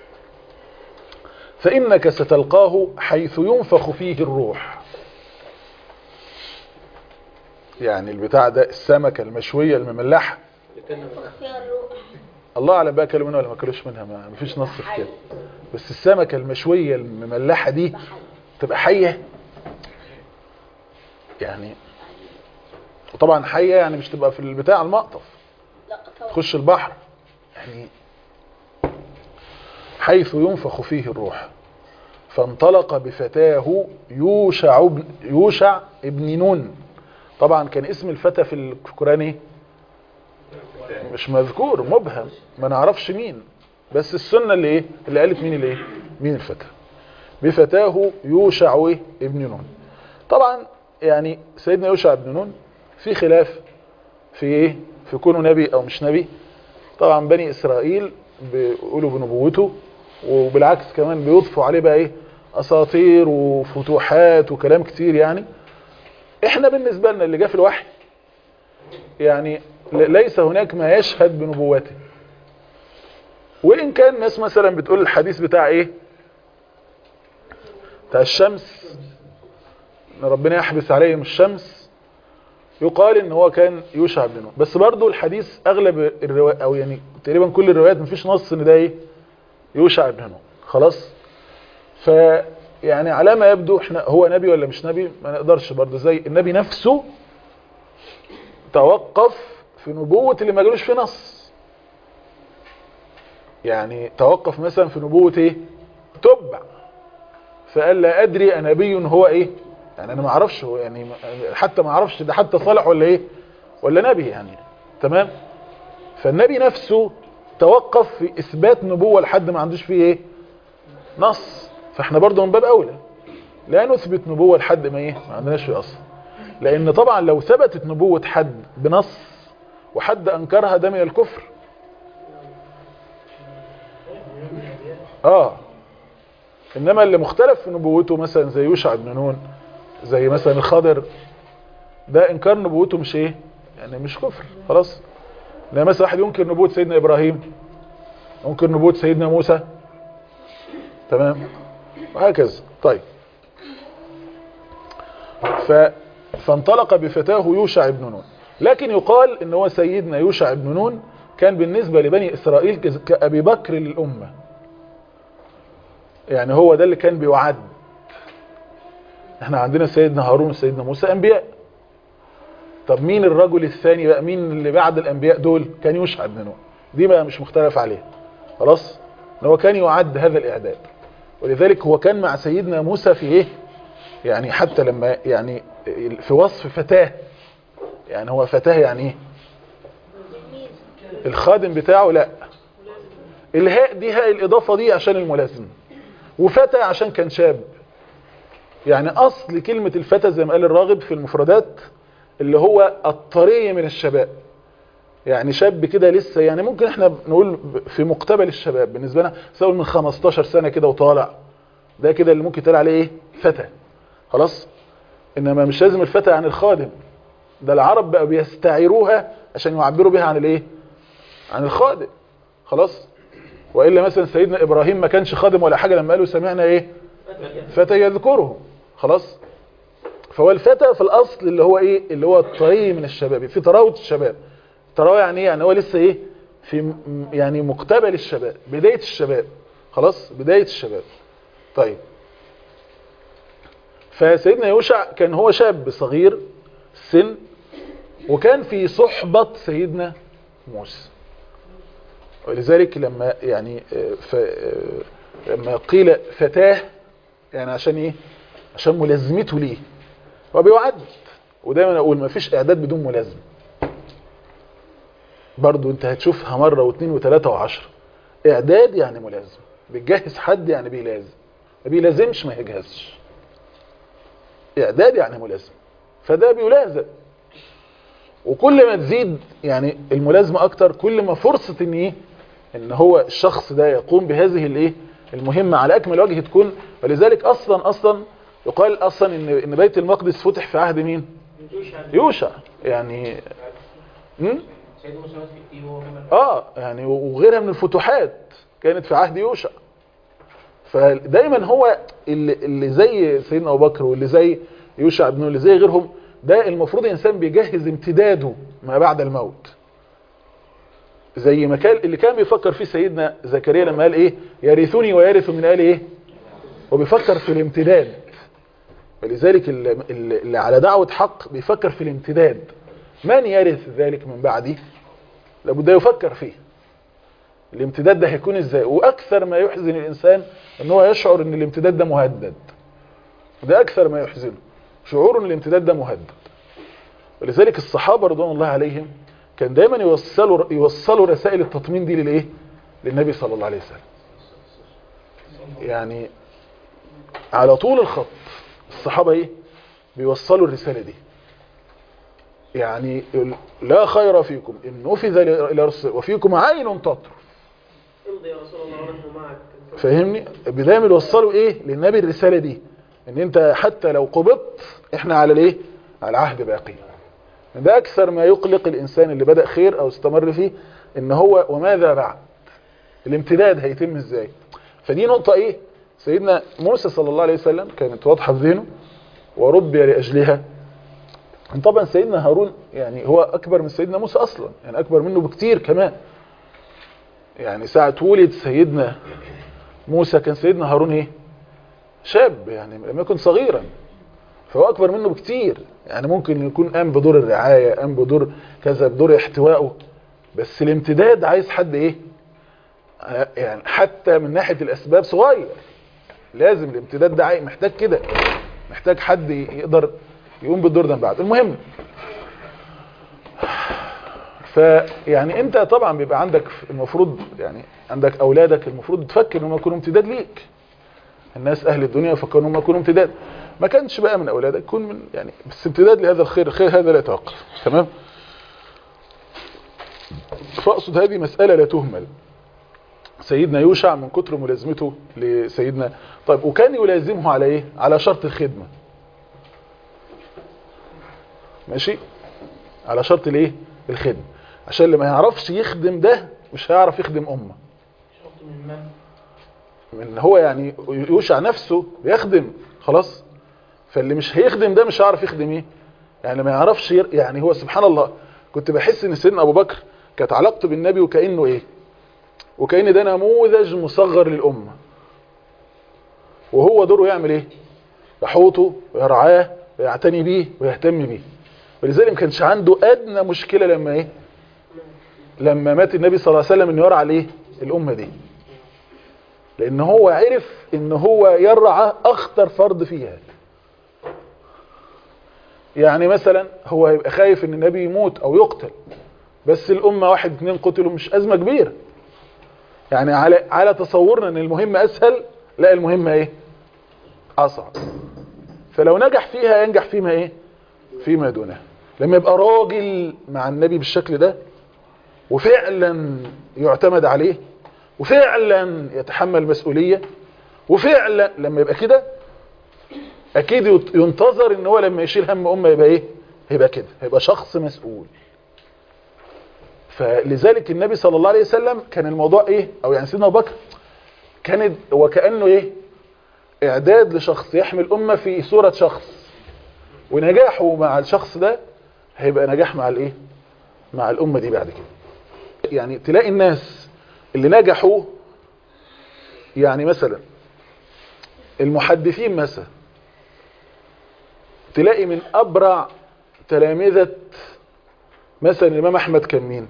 [SPEAKER 2] فإنك ستلقاه حيث ينفخ فيه الروح. يعني البتاع ده السمكة المشوية المملحة الله أعلم بقى كلوا منها ولا ما كلوش منها، ما فيش نص في كده. بس السمكة المشوية المملحة دي تبقى حية يعني، وطبعا حية يعني مش تبقى في البتاع المقطف تخش البحر يعني. حيث ينفخ فيه الروح. فانطلق بفتاه يوشع ابن يوشع ابن نون. طبعا كان اسم الفتى في القرآن ايه؟ مش مذكور، مبهم، ما نعرفش مين، بس السنة اللي ايه اللي قالت مين اللي ايه مين الفتى. بفتاه يوشع ايه ابن نون. طبعا يعني سيدنا يوشع ابن نون في خلاف في ايه في كونه نبي او مش نبي. طبعا بني اسرائيل بيقولوا بنبوته، وبالعكس كمان بيضفوا عليه بقى ايه اساطير وفتوحات وكلام كتير يعني. احنا بالنسبة لنا اللي جاء في الوحي يعني ليس هناك ما يشهد بنبوته. وإن كان ناس مثلا بتقول الحديث بتاع ايه بتاع الشمس، ان ربنا يحبس عليهم الشمس، يقال ان هو كان يوشع بن نون. بس برضو الحديث اغلب الروايات او يعني تقريبا كل الروايات مفيش نص ان ده ايه يوشع بن نون. خلاص. ف يعني على ما يبدو احنا هو نبي ولا مش نبي ما نقدرش برضو. زي النبي نفسه توقف في نبوة اللي ما جالوش في نص. يعني توقف مثلا في نبوة ايه تبع، فقال لا ادري انبي هو ايه يعني انا ما اعرفش هو يعني حتى ما اعرفش ده حتى صالح ولا ايه ولا نبي يعني. تمام. فالنبي نفسه توقف في اثبات نبوة لحد ما عندوش فيه ايه نص. فاحنا برضو من باب اولى لا نثبت نبوة لحد ما ايه ما عندناش فيه اصلا. لان طبعا لو ثبتت نبوة حد بنص وحد انكرها ده من الكفر. اه انما اللي مختلف في نبوته مثلا زي يوشع بن نون، زي مثلا الخضر، ده انكار نبوته مش ايه يعني مش كفر خلاص. لما مثلا واحد ينكر نبوة سيدنا ابراهيم، ينكر نبوة سيدنا موسى، تمام، وهكذا. طيب. ف فانطلق بفتاه يوشع بن نون. لكن يقال ان هو سيدنا يوشع بن نون كان بالنسبة لبني اسرائيل كأبي بكر للأمة. يعني هو ده اللي كان بيوعد. احنا عندنا سيدنا هارون وسيدنا موسى انبياء. طب مين الرجل الثاني بقى، مين اللي بعد الانبياء دول؟ كان يوشع بن نون. دي بقى مش مختلف عليه خلاص. ان هو كان يعد هذا الاعداد. ولذلك هو كان مع سيدنا موسى في ايه يعني حتى لما يعني في وصف فتاه، يعني هو فتاه يعني ايه الخادم بتاعه، لا الهاء دي هاء الاضافه دي عشان الملازم، وفتى عشان كان شاب. يعني اصل كلمة الفتى زي ما قال الراغب في المفردات اللي هو الطري من الشباب. يعني شاب كده لسه، يعني ممكن احنا نقول في مقتبل الشباب بالنسبه لنا، سواء من خمستاشر سنه كده وطالع، ده كده اللي ممكن تقول عليه ايه؟ فتى. خلاص. انما مش لازم الفتى عن الخادم، ده العرب بقى بيستعيروها عشان يعبروا بها عن الايه؟ عن الخادم. خلاص. والا مثلا سيدنا ابراهيم ما كانش خادم ولا حاجه لما قالوا سمعنا ايه؟ فتى يذكره. خلاص. فهو الفتى في الاصل اللي هو ايه؟ اللي هو الطري من الشباب، في طراوه الشباب. طراوه يعني ايه؟ يعني هو لسه ايه؟ في يعني مقتبل الشباب، بدايه الشباب. خلاص. بدايه الشباب. طيب. فسيدنا يوشع كان هو شاب صغير السن، وكان في صحبة سيدنا موسى. ولذلك لما يعني ف لما قيل فتاه، يعني عشان ايه؟ عشان ملازمته ليه. هو بيوعد، ودايما اقول ما فيش اعداد بدون ملازمه. برضو انت هتشوفها مره واثنين وثلاثه وعشرة. اعداد يعني ملازم، بتجهز حد يعني بيلازم، ما بيلازمش ما يجهزش. اعداد يعني ملازم، فده بيلازم. وكل ما تزيد يعني الملازمه اكتر، كل ما فرصه ان ايه؟ ان هو الشخص ده يقوم بهذه الايه؟ المهمه على اكمل وجه تكون. ولذلك اصلا اصلا يقال اصلا ان ان بيت المقدس فتح في عهد مين؟ يوشع. يعني امم
[SPEAKER 3] سيدنا موسى مات في كتير وهو كمان
[SPEAKER 2] اه يعني وغيرها من الفتوحات كانت في عهد يوشع. فدايما هو اللي, اللي زي سيدنا ابو بكر واللي زي يوشع ابنه اللي زي غيرهم، ده المفروض انسان بيجهز امتداده ما بعد الموت. زي ما كان اللي كان بيفكر فيه سيدنا زكريا لما قال ايه؟ يرثني ويرث من آل ايه؟ وبيفكر في الامتداد. ولذلك اللي, اللي على دعوة حق بيفكر في الامتداد. من يرث ذلك من بعدي؟ لابد يفكر فيه. الامتداد ده هيكون ازاي؟ واكثر ما يحزن الانسان ان هو يشعر ان الامتداد ده مهدد. ده اكثر ما يحزنه، شعور ان الامتداد ده مهدد. ولذلك الصحابه رضوان الله عليهم كان دايما يوصلوا يوصلوا رسائل التطمين دي للايه؟ للنبي صلى الله عليه وسلم. يعني على طول الخط الصحابه ايه؟ بيوصلوا الرساله دي. يعني لا خير فيكم ان نفذ الى رسل وفيكم عين تطرف.
[SPEAKER 3] امضي يا رسول الله ونحن معك.
[SPEAKER 2] فاهمني؟ بدايه بيوصلوا ايه للنبي الرساله دي؟ ان انت حتى لو قبضت احنا على الايه؟ على العهد باقي. ده اكثر ما يقلق الانسان اللي بدأ خير او استمر فيه، ان هو وماذا بعد؟ الامتداد هيتم ازاي؟ فدي نقطه ايه؟ سيدنا موسى صلى الله عليه وسلم كانت واضحه في ذهنه وربي لاجلها. طبعا سيدنا هارون يعني هو اكبر من سيدنا موسى اصلا، يعني اكبر منه بكتير كمان. يعني ساعة ولد سيدنا موسى كان سيدنا هارون ايه؟ شاب، يعني لم يكن صغيرا. فهو اكبر منه بكتير، يعني ممكن يكون قام بدور الرعاية، قام بدور كذا، بدور احتوائه. بس الامتداد عايز حد ايه؟ يعني حتى من ناحية الاسباب صغير. لازم الامتداد ده عايز محتاج كده، محتاج حد يقدر يقوم بالدور ده بعد. المهم، فيعني انت طبعا بيبقى عندك المفروض يعني عندك اولادك المفروض تفكر انهم يكونوا امتداد ليك. الناس اهل الدنيا يفكروا انهم يكونوا امتداد. ما كانش بقى من اولادك يكون من يعني بس امتداد لهذا الخير. الخير هذا لا يتوقف. تمام. فاقصد هذه مسألة لا تهمل. سيدنا يوشع من كتر ملازمته لسيدنا، طيب وكان يلازمه على ايه؟ على شرط الخدمة. ماشي؟ على شرط الايه؟ الخدمة. عشان اللي ما يعرفش يخدم ده مش هيعرف يخدم امه.
[SPEAKER 3] شرط من من؟
[SPEAKER 2] من هو يعني يوشع نفسه بيخدم خلاص. فاللي مش هيخدم ده مش هيعرف يخدم ايه؟ يعني ما يعرفش ير... يعني هو سبحان الله كنت بحس ان سيدنا ابو بكر كانت علاقته بالنبي وكأنه ايه؟ وكأن ده نموذج مصغر للامه. وهو دوره يعمل ايه؟ يحوطه ويرعاه ويعتني بيه ويهتم بيه. ولذلك ما كانش عنده ادنى مشكله لما ايه؟ لما مات النبي صلى الله عليه وسلم انه يرعى الايه؟ الامه دي. لان هو عرف ان هو يرعى اخطر فرد فيها. يعني مثلا هو هيبقى خايف ان النبي يموت او يقتل، بس الامه واحد اتنين قتلوا مش ازمه كبيره. يعني على على تصورنا ان المهمه اسهل، لا المهمه ايه؟ اصعب. فلو نجح فيها ينجح فيما ايه؟ فيما دونها. لما يبقى راجل مع النبي بالشكل ده وفعلا يعتمد عليه وفعلا يتحمل مسؤولية وفعلا لما يبقى كده اكيد ينتظر ان هو لما يشيل هم امه يبقى ايه؟ هيبقى كده، هيبقى شخص مسؤول. فلذلك النبي صلى الله عليه وسلم كان الموضوع ايه؟ او يعني سيدنا ابو بكر كان وكأنه ايه؟ اعداد لشخص يحمل امه في صورة شخص، ونجاحه مع الشخص ده هيبقى نجاح مع الايه؟ مع الامه دي بعد كده. يعني تلاقي الناس اللي نجحوا، يعني مثلا المحدثين مثلا، تلاقي من ابرع تلامذة مثلا الامام احمد كان مين؟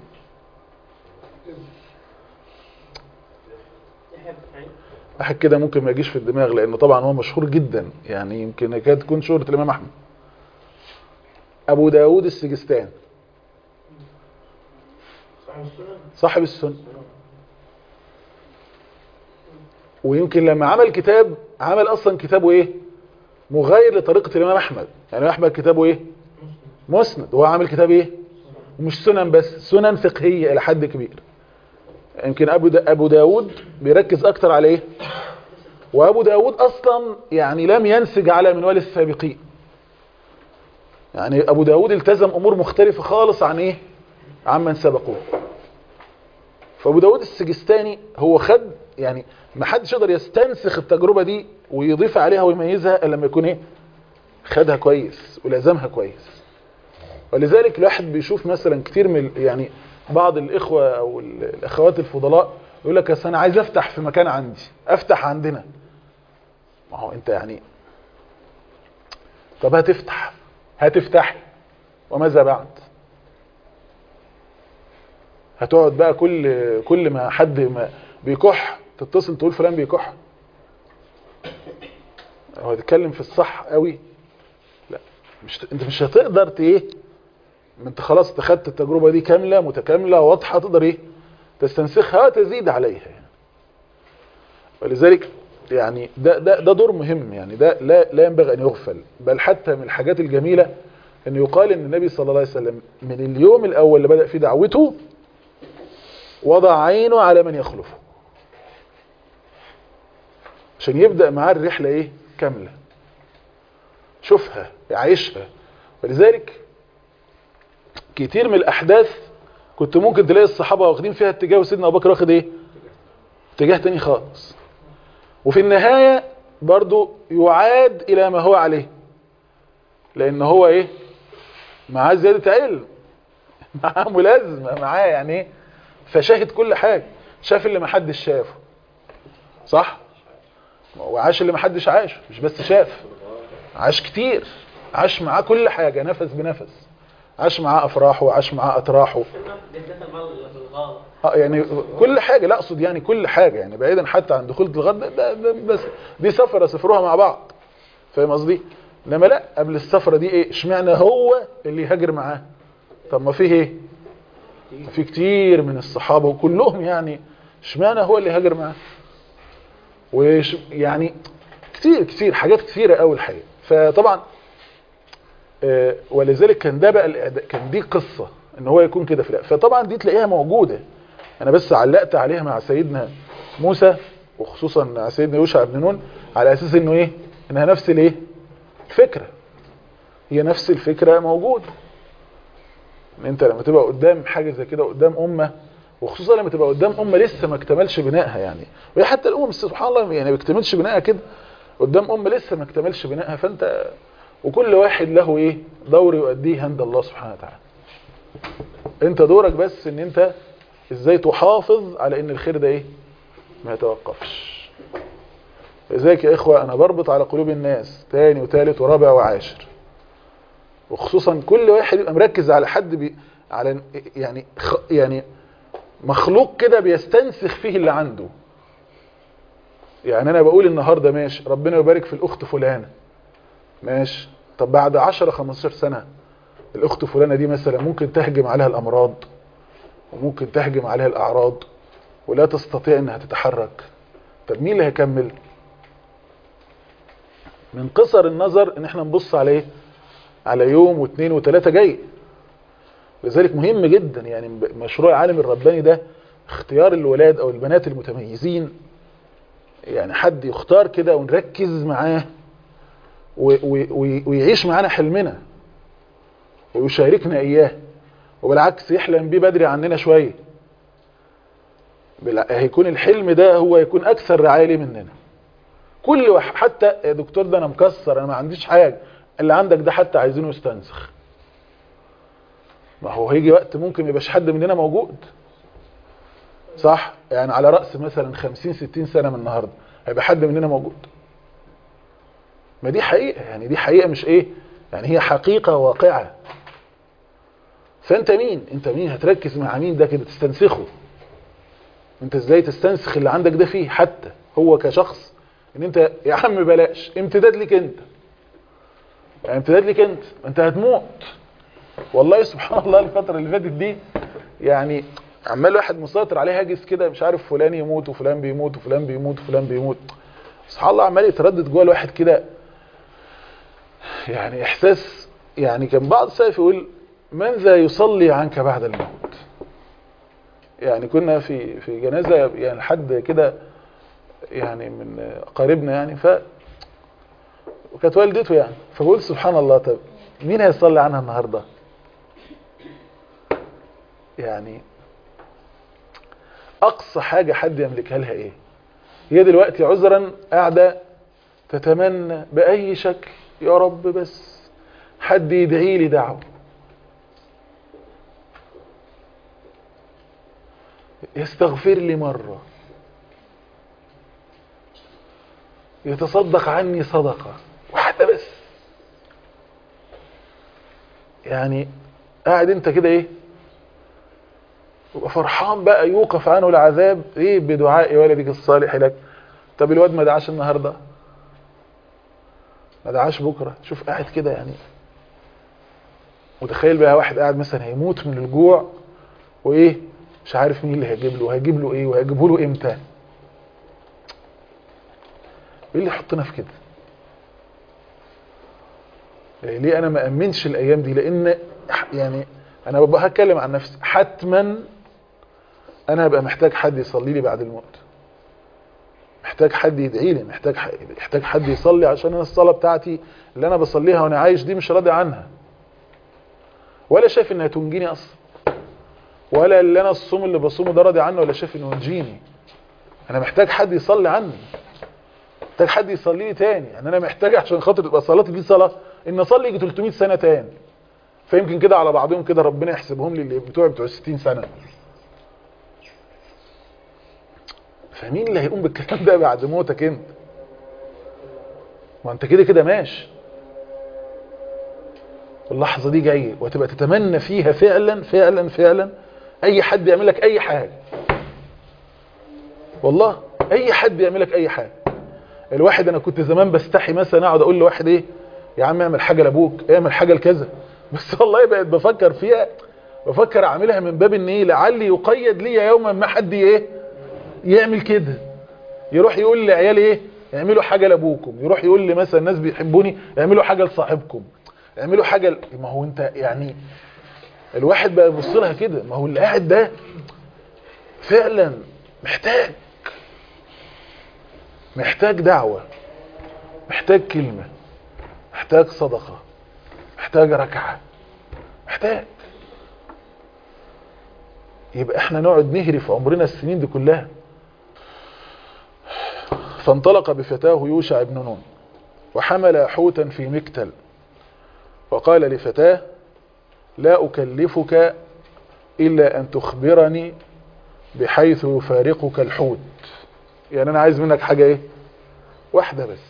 [SPEAKER 2] احد كده ممكن ما يجيش في الدماغ لانه طبعا هو مشهور جدا، يعني يمكن كانت تكون شهرة الامام احمد. ابو داود السجستاني صاحب السنة، ويمكن لما عمل كتاب عمل اصلا كتابه ايه؟ مغاير لطريقة الامام احمد. يعني احمد كتابه ايه؟ مسند، وهو عامل كتاب ايه؟ ومش سنن بس، سنن فقهية الى حد كبير. يمكن ابو دا ابو داود بيركز اكتر على ايه؟ وابو داود اصلا يعني لم ينسج على منوال السابقين. يعني ابو داود التزم امور مختلفة خالص عن ايه؟ عمن سبقوه. فابو داود السجستاني هو خد، يعني ما حدش يقدر يستنسخ التجربة دي ويضيف عليها ويميزها الا لما يكون ايه؟ خدها كويس ولازمها كويس. ولذلك الواحد بيشوف مثلا كتير من يعني بعض الاخوة او الاخوات الفضلاء يقول لك اصل انا عايز افتح في مكان عندي، افتح عندنا. ما هو انت يعني طب هتفتح هتفتح وماذا بعد؟ هتقعد بقى كل كل ما حد ما بيكح تتصل تقول فلان بيكح؟ هو تتكلم في الصح قوي؟ لا، مش انت مش هتقدر ايه، انت خلاص اتخذت التجربة دي كاملة متكاملة واضحة، تقدر ايه تستنسخها وتزيد عليها يعني. ولذلك يعني ده ده ده دور مهم، يعني ده لا لا ينبغي ان يغفل. بل حتى من الحاجات الجميلة ان يقال ان النبي صلى الله عليه وسلم من اليوم الاول اللي بدأ فيه دعوته وضع عينه على من يخلفه عشان يبدأ معاه الرحلة ايه كاملة، شوفها يعيشها. ولذلك كتير من الاحداث كنت ممكن تلاقي الصحابة واخدين فيها اتجاه وسيدنا ابو بكر واخد ايه اتجاه تاني خالص، وفي النهاية برضو يعاد الى ما هو عليه، لان هو ايه معاه زيادة علم، معاه ملازمة، معاه يعني ايه، فشاهد كل حاجة، شاف اللي ما حدش شافه صح، وعاش اللي ما حدش عاشه، مش بس شاف، عاش كتير، عاش معاه كل حاجة نفس بنفس، عاش معاه افراحه وعاش معاه اطراحه، اه يعني كل حاجة. لا اقصد يعني كل حاجة، يعني بعيدا حتى عن دخولة الغد ده, ده, ده بس دي سفرة سفروها مع بعض، فاهم قصدي؟ انما لا، قبل السفرة دي ايه اشمعنى هو اللي يهاجر معاه؟ طب ما فيه ايه، في كتير من الصحابة وكلهم يعني اشمعنى هو اللي هاجر معاه؟ وش يعني كتير كتير حاجات كتيرة قوي الحقيقة. فطبعا آه ولذلك كان ده بقى كان دي قصة ان هو يكون كده في الأ... فطبعا دي تلاقيها موجودة. انا بس علقت عليها مع سيدنا موسى وخصوصا مع سيدنا يوشع بن نون على اساس انه ايه، انها نفس الايه الفكرة، هي نفس الفكرة موجودة. ان انت لما تبقى قدام حاجة زي كده قدام امة، وخصوصا لما تبقى قدام امة لسه ما اكتملش بنائها، يعني وهي حتى الامم سبحان الله يعني ما بيكتملش بنائها كده، قدام امة لسه ما اكتملش بنائها، فانت وكل واحد له ايه دور يؤديه عند الله سبحانه وتعالى. انت دورك بس ان انت ازاي تحافظ على ان الخير ده ايه ما يتوقفش. لذلك يا اخوة انا بربط على قلوب الناس تاني وتالت ورابع وعاشر، وخصوصا كل واحد يبقى مركز على حد بي على يعني خ يعني مخلوق كده بيستنسخ فيه اللي عنده. يعني انا بقول النهاردة ماشي ربنا يبارك في الاخت فلانة ماشي، طب بعد عشرة خمستاشر سنة الاخت فلانة دي مثلا ممكن تهجم عليها الامراض وممكن تهجم عليها الاعراض ولا تستطيع انها تتحرك، طب مين اللي هيكمل؟ من قصر النظر ان احنا نبص عليه على يوم واثنين وثلاثة جاي، لذلك مهم جدا يعني مشروع العالم الرباني ده اختيار الولاد او البنات المتميزين، يعني حد يختار كده ونركز معاه ويعيش معانا حلمنا ويشاركنا اياه، وبالعكس يحلم بيه بدري عننا شويه. هيكون الحلم ده هو يكون اكثر رعايه ليه مننا. كل واحد حتى يا دكتور ده انا مكسر انا ما عنديش حاجه، اللي عندك ده حتى عايزينه يستنسخ. ما هو هيجي وقت ممكن ما يبقاش حد مننا موجود، صح؟ يعني على رأس مثلا خمسين ستين سنة من النهاردة هيبقى حد مننا موجود. ما دي حقيقة، يعني دي حقيقة مش ايه، يعني هي حقيقة واقعة. فانت مين؟ انت مين؟ هتركز مع مين ده كده تستنسخه؟ انت ازاي تستنسخ اللي عندك ده فيه حتى هو كشخص؟ ان انت يا عم بلاش امتداد ليك انت، يعني امتداد ليك انت، انت هتموت والله. سبحان الله الفترة اللي فاتت دي يعني عمال واحد مسيطر عليه هاجس كده، مش عارف فلان يموت وفلان بيموت وفلان بيموت وفلان بيموت. سبحان الله عمال يتردد جوه الواحد كده، يعني احساس. يعني كان بعض السلف يقول من ذا يصلي عنك بعد الموت. يعني كنا في في جنازه يعني حد كده يعني من قريبنا يعني، ف وكانت والدته يعني، فقلت سبحان الله طب مين هيصلي عنها النهارده؟ يعني اقصى حاجه حد يملكها لها ايه؟ هي دلوقتي عذرا قاعده تتمنى باي شكل يا رب بس حد يدعي لي دعوه، يستغفر لي مره، يتصدق عني صدقه واحده بس. يعني قاعد انت كده ايه فرحان بقى يوقف عنه العذاب ايه بدعاء ولدك الصالح لك. طب الواد ما دعاش النهارده، ما دعاش بكره، شوف قاعد كده يعني متخيل بقى واحد قاعد مثلا هيموت من الجوع وايه مش عارف مين اللي هيجيب له، وهيجيب له ايه وهيجيبه له امتى. ايه اللي يحطنا في كده؟ يعني ليه انا ما امنش الايام دي؟ لان يعني انا ببقى هتكلم عن نفسي، حتما انا هبقى محتاج حد يصلي لي بعد الموت، محتاج حد يدعي لي، محتاج محتاج حد يصلي عشان انا الصلاه بتاعتي اللي انا بصليها وانا عايش دي مش راضي عنها، ولا شايف انها تنجيني اصلا، ولا اللي انا الصوم اللي بصومه ده راضي عنه ولا شايف انه ينجيني. انا محتاج حد يصلي عني، محتاج حد يصلي لي تاني. يعني انا محتاج عشان خاطر تبقى صلاتي دي صلاه ان اصلي يجي ثلاثمية سنه تاني، فيمكن كده على بعضهم كده ربنا يحسبهم لي اللي بتوع بتوع ستين سنه. فمين اللي هيقوم بالكلام ده بعد موتك انت؟ وانت كده كده ماشي، اللحظه دي جايه وتبقى تتمنى فيها فعلا فعلا فعلا اي حد يعمل لك اي حاجه. والله اي حد يعمل لك اي حاجه. الواحد انا كنت زمان بستحي مثلا اقعد اقول لواحد ايه يا عم اعمل حاجه لابوك، اعمل حاجه لكذا، بس والله بقيت بفكر فيها، بفكر اعملها من باب ان ايه لعلي يقيد لي يوما ما حد ايه يعمل كده، يروح يقول لعيالي ايه اعملوا حاجه لابوكم، يروح يقول لي مثلا الناس بيحبوني اعملوا حاجه لصاحبكم، اعملوا حاجه ل... ما هو انت يعني الواحد بقى يبص لها كده، ما هو اللي قاعد ده فعلا محتاج محتاج دعوه، محتاج كلمه، محتاج صدقه، محتاج ركعه، محتاج. يبقى احنا نقعد نهري في عمرنا السنين دي كلها. فانطلق بفتاه يوشع بن نون وحمل حوتا في مكتل وقال لفتاه لا أكلفك إلا أن تخبرني بحيث يفارقك الحوت. يعني أنا عايز منك حاجة إيه واحدة بس.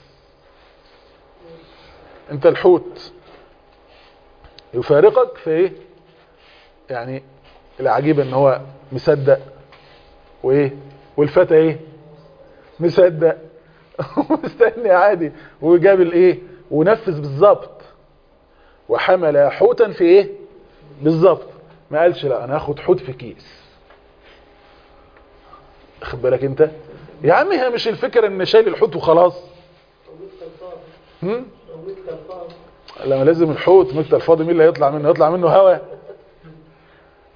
[SPEAKER 2] أنت الحوت يفارقك في إيه؟ يعني العجيب ان هو مصدق وايه والفتى ايه مصدق ومستني عادي وجاب الايه ونفذ بالظبط. وحمل حوتا في ايه بالظبط، ما قالش لا انا هاخد حوت في كيس. خد بالك انت يا عم، هي مش الفكره ان شايل الحوت وخلاص. هم لما لازم الحوت مكتل فاضي مين اللي هيطلع منه؟ يطلع منه هوا.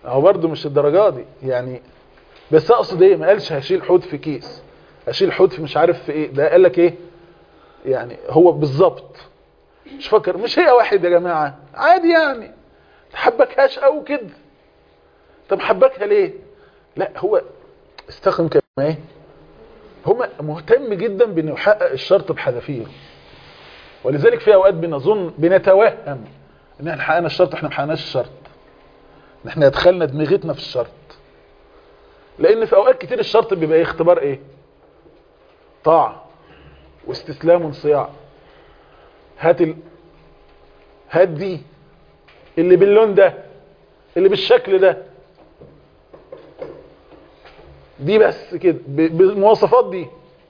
[SPEAKER 2] هو برضه مش الدرجة دي يعني، بس اقصد ايه، ما قالش هشيل حوت في كيس، هشيل حوت في مش عارف في ايه، ده قال لك ايه يعني، هو بالظبط مش فاكر، مش هي واحد يا جماعة عادي يعني، تحبكهاش او كده، طب حبكها ليه؟ لا هو استخدم كلمة ايه، هو مهتم جدا بانه يحقق الشرط بحذافيره، ولذلك في اوقات بنظن بنتوهم ان احنا حققنا الشرط، احنا ما حققناش الشرط، ان احنا دخلنا دماغتنا في الشرط، لان في اوقات كتير الشرط بيبقى ايه، اختبار ايه، طاعة واستسلام وانصياع. هات ال... هات دي اللي باللون ده، اللي بالشكل ده، دي بس كده ب... بالمواصفات دي.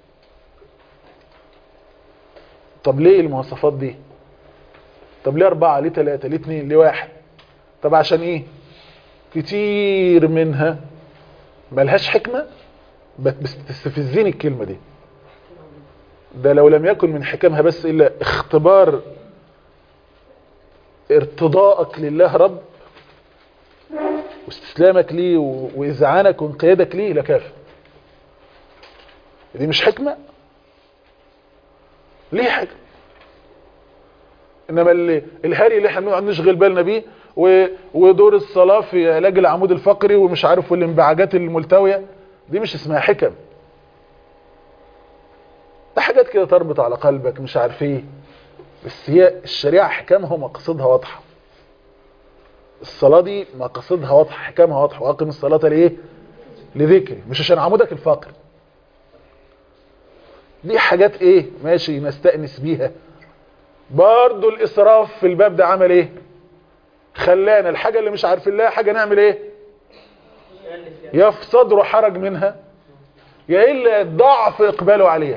[SPEAKER 2] طب ليه المواصفات دي؟ طب ليه اربعة، ليه ثلاثة، ليه اتنين، ليه واحد؟ طب عشان ايه؟ كتير منها ملهاش حكمة، بس تستفزني الكلمة دي، ده لو لم يكن من حكمها بس الا اختبار ارتضاءك لله رب واستسلامك ليه واذعانك وانقيادك ليه لكافي. دي مش حكمة؟ ليه حكمة؟ انما اللي الهري اللي احنا بنقعد نشغل بالنا بيه ودور الصلاة في علاج العمود الفقري ومش عارف والانبعاجات الملتوية، دي مش اسمها حكم، ده حاجات كده تربط على قلبك مش عارف ايه، بس هي الشريعة حكامها ومقاصدها واضحة. الصلاة دي مقاصدها واضحة، حكامها واضحة، واقم الصلاة ليه؟ لذكري، مش عشان عمودك الفقري. دي حاجات ايه ماشي نستأنس بيها. برضو الاسراف في الباب ده عمل ايه؟ خلانا الحاجة اللي مش عارفين لها حاجة نعمل ايه؟ يا في صدره حرج منها، يا الا ضعف اقباله عليها.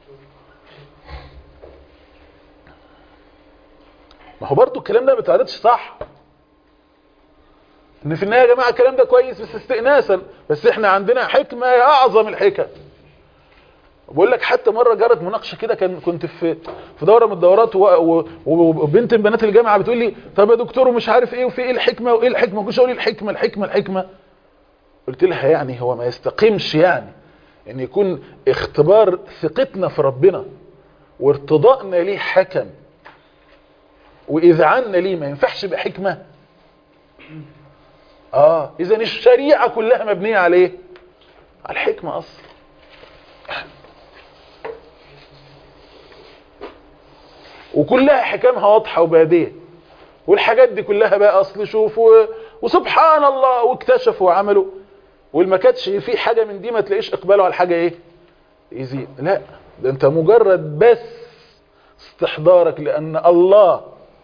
[SPEAKER 2] ما هو برضو الكلام ده ما بيتعرضش صح، ان في النهايه يا جماعه الكلام ده كويس بس استئناسا، بس احنا عندنا حكمه يا اعظم الحكم. بقول لك حتى مره جرت مناقشه كده، كان كنت في في دوره من الدورات وبنت من بنات الجامعه بتقول لي طب يا دكتور ومش عارف ايه وفي ايه الحكمه وايه الحكمه، كنت اقول الحكمه الحكمه الحكمه. قلت لها يعني هو ما يستقيمش يعني ان يكون اختبار ثقتنا في ربنا وارتضائنا ليه حكم واذعاننا ليه ما ينفعش بحكمه؟ اه اذا الشريعه كلها مبنيه على ايه؟ على الحكمه اصلا. وكلها حكامها واضحه وباديه، والحاجات دي كلها بقى اصل شوفوا وسبحان الله واكتشفوا وعملوا، والما كانتش في حاجه من دي ما تلاقيش اقباله على الحاجه ايه؟ يزيد. لا ده انت مجرد بس استحضارك لان الله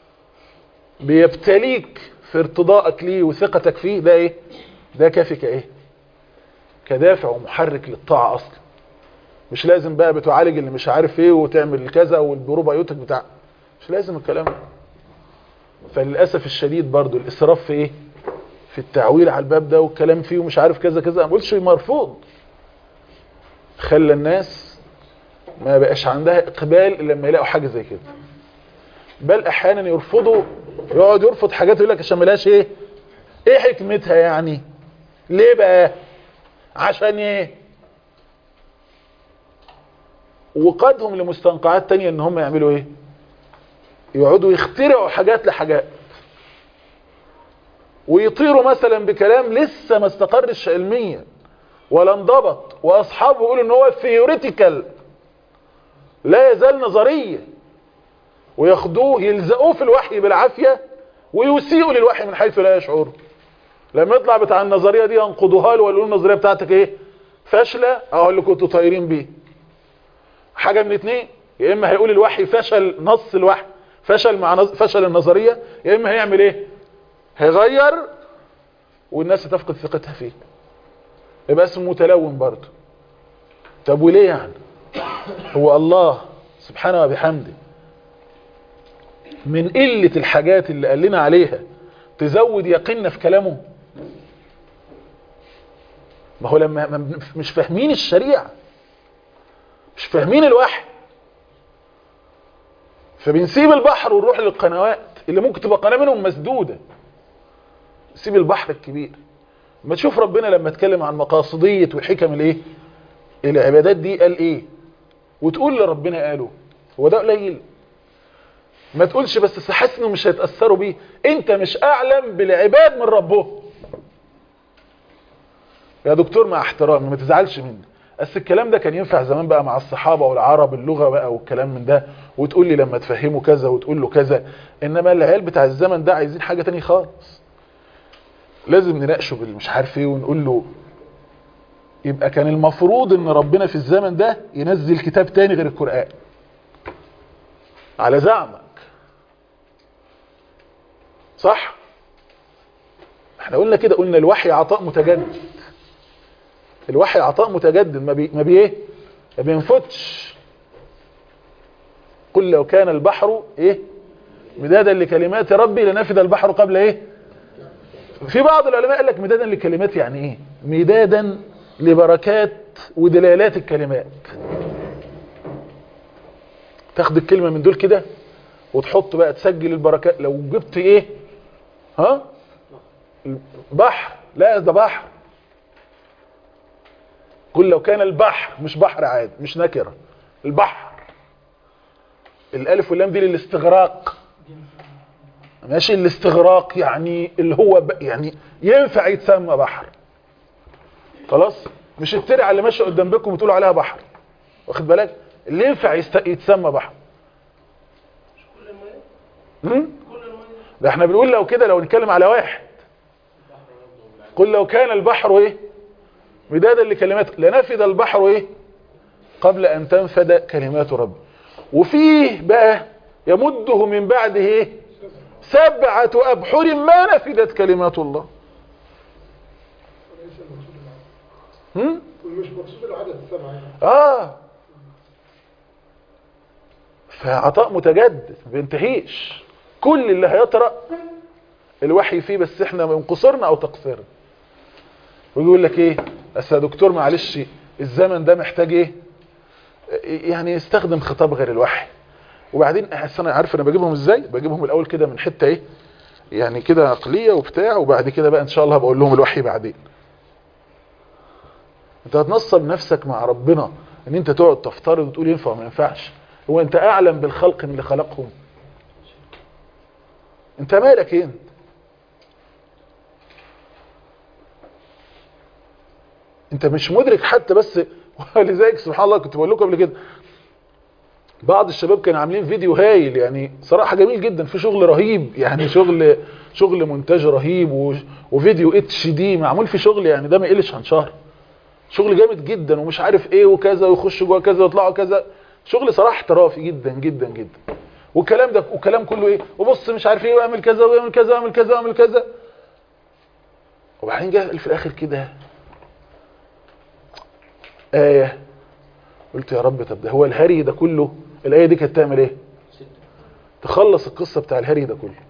[SPEAKER 2] بيبتليك في ارتضائك ليه وثقتك فيه، ده ايه؟ ده كافي كايه؟ كدافع ومحرك للطاعه اصلا. مش لازم بقى بتعالج اللي مش عارف ايه وتعمل كذا والبروبايوتك بتاع، مش لازم الكلام ده. فللاسف الشديد برضو الاسراف في ايه؟ في التعويل على الباب ده والكلام فيه ومش عارف كذا كذا، ما بقولش مرفوض، خلى الناس ما بقاش عندها اقبال الا لما يلاقوا حاجه زي كده، بل احيانا يرفضوا، يقعد يرفض حاجات يقول لك عشان ملهاش ايه؟ ايه حكمتها يعني؟ ليه بقى؟ عشان ايه؟ وقادهم لمستنقعات تانية ان هم يعملوا ايه؟ يقعدوا يخترعوا حاجات لحاجات، ويطيروا مثلا بكلام لسه ما استقرش علميا ولا انضبط، واصحابه يقولوا ان هو ثيوريتيكال لا يزال نظريا، وياخدوه يلزقوه في الوحي بالعافية ويسيئوا للوحي من حيث لا يشعر. لما يطلع بتاع النظرية دي ينقضوها له ويقولوا النظرية بتاعتك ايه؟ فاشلة، اهو اللي كنتوا طايرين بيه. حاجة من اتنين، يا اما هيقول الوحي فشل، نص الوحي فشل مع نظ... فشل النظرية، يا اما هيعمل ايه؟ هيغير والناس تفقد ثقتها فيه، يبقى اسمه متلون برضه. طب وليه يعني؟ هو الله سبحانه وبحمده من قلة الحاجات اللي قال لنا عليها تزود يقيننا في كلامه؟ ما هو لما مش فاهمين الشريعة، مش فاهمين الوحي، فبنسيب البحر ونروح للقنوات اللي ممكن تبقى قناة منهم مسدودة. سيب البحر الكبير ما تشوف ربنا لما اتكلم عن مقاصدية وحكم الايه العبادات دي قال ايه، وتقول لربنا قاله. هو ده قليل؟ ما تقولش بس حاسس انه مش هيتأثروا بيه. انت مش اعلم بالعباد من ربه يا دكتور، مع احترامي ما تزعلش مني، بس الكلام ده كان ينفع زمان بقى مع الصحابة والعرب، اللغة بقى والكلام من ده، وتقول لي لما تفهمه كذا وتقول له كذا. انما العيال بتاع الزمن ده عايزين حاجة تانية خالص، لازم نناقشه بالمش عارف ايه ونقول له. يبقى كان المفروض ان ربنا في الزمن ده ينزل كتاب تاني غير القرآن على زعمك، صح؟ احنا قلنا كده، قلنا الوحي عطاء متجدد. الوحي عطاء متجدد، ما بي ما بي ايه ما بينفتش. قل لو كان البحر ايه مدادا لكلمات ربي لنفذ البحر قبل ايه. في بعض العلماء قال لك مدادا لكلمات يعني ايه؟ مدادا لبركات ودلالات الكلمات. تاخد الكلمة من دول كده وتحط بقى تسجل البركات. لو جبت ايه ها بحر، لا ده بحر. قل لو كان البحر، مش بحر عادي، مش نكرة، البحر. الالف واللام دي للاستغراق، ماشي؟ الاستغراق يعني اللي هو ب... يعني ينفع يتسمى بحر. خلاص؟ مش الترعه اللي ماشيه قدام بكم وتقولوا عليها بحر، واخد بالك؟ اللي ينفع يست... يتسمى بحر.
[SPEAKER 3] كل المياه
[SPEAKER 2] امم
[SPEAKER 3] كل المياه
[SPEAKER 2] ده احنا بنقول لو كده، لو نتكلم على واحد. قل لو كان البحر ايه مدادا لكلمات لنفذ البحر ايه قبل ان تنفد كلمات ربي. وفيه بقى يمده من بعده ايه سبعة ابحر ما نفدت كلمات الله.
[SPEAKER 4] وليس المقصود العدد.
[SPEAKER 2] هم؟
[SPEAKER 4] ومش مقصود العدد السبعة يعني.
[SPEAKER 2] اه فعطاء متجدد ما بينتهيش. كل اللي هيطرأ الوحي فيه، بس احنا من قصرنا او تقصيرنا. ويقول لك ايه بس يا دكتور معلش الزمن ده محتاج ايه يعني يستخدم خطاب غير الوحي. وبعدين انا عارف انا بجيبهم ازاي، بجيبهم الاول كده من حته ايه يعني كده عقليه وبتاع، وبعد كده بقى ان شاء الله بقول لهم الوحي بعدين. انت هتنصب نفسك مع ربنا ان انت تقعد تفترض وتقول ينفع وما ينفعش؟ هو انت اعلم بالخلق من اللي خلقهم؟ انت مالك انت؟ انت مش مدرك حتى. بس ولذلك سبحان الله كنت بقول لكم قبل كده، بعض الشباب كانوا عاملين فيديو هايل يعني صراحة جميل جدا، في شغل رهيب يعني، شغل شغل مونتاج رهيب، وفيديو اتش دي معمول في شغل يعني ده ما يقلش عن شهر. شغل جامد جدا ومش عارف ايه وكذا، ويخشوا جوه كذا ويطلعوا كذا. شغل صراحة احترافي جدا جدا جدا. والكلام ده وكلام كله ايه وبص مش عارف ايه واعمل كذا واعمل كذا واعمل كذا واعمل كذا. وبعدين جه في الاخر كده آية، قلت يا رب طب ده هو الهري ده كله الآية دي كانت تعمل ايه؟ تخلص القصة بتاع الهري ده كله.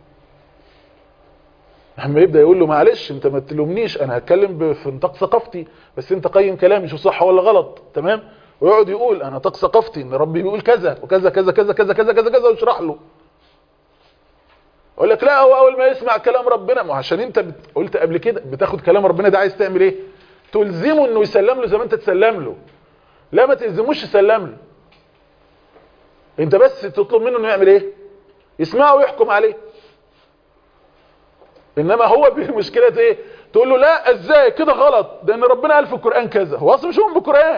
[SPEAKER 2] لما يبدأ يقول له معلش انت ما تلومنيش، انا هتكلم في نطاق ثقافتي، بس انت قيم كلامي شو صح ولا غلط، تمام؟ ويقعد يقول انا نطاق ثقافتي ان ربي بيقول كذا وكذا كذا كذا كذا كذا كذا كذا، ويشرح له. اقول لك لا، هو اول ما يسمع كلام ربنا، ما عشان انت بت... قلت قبل كده بتاخد كلام ربنا ده عايز تعمل ايه؟ تلزمه انه يسلم له زي ما انت تسلم له. لا ما تلزموش يسلم له، انت بس تطلب منه انه يعمل ايه؟ يسمعه ويحكم عليه. انما هو بمشكلة ايه؟ تقول له لا ازاي كده غلط، ده ان ربنا قال في القرآن كذا، هو اصلا مش هم بالقرآن.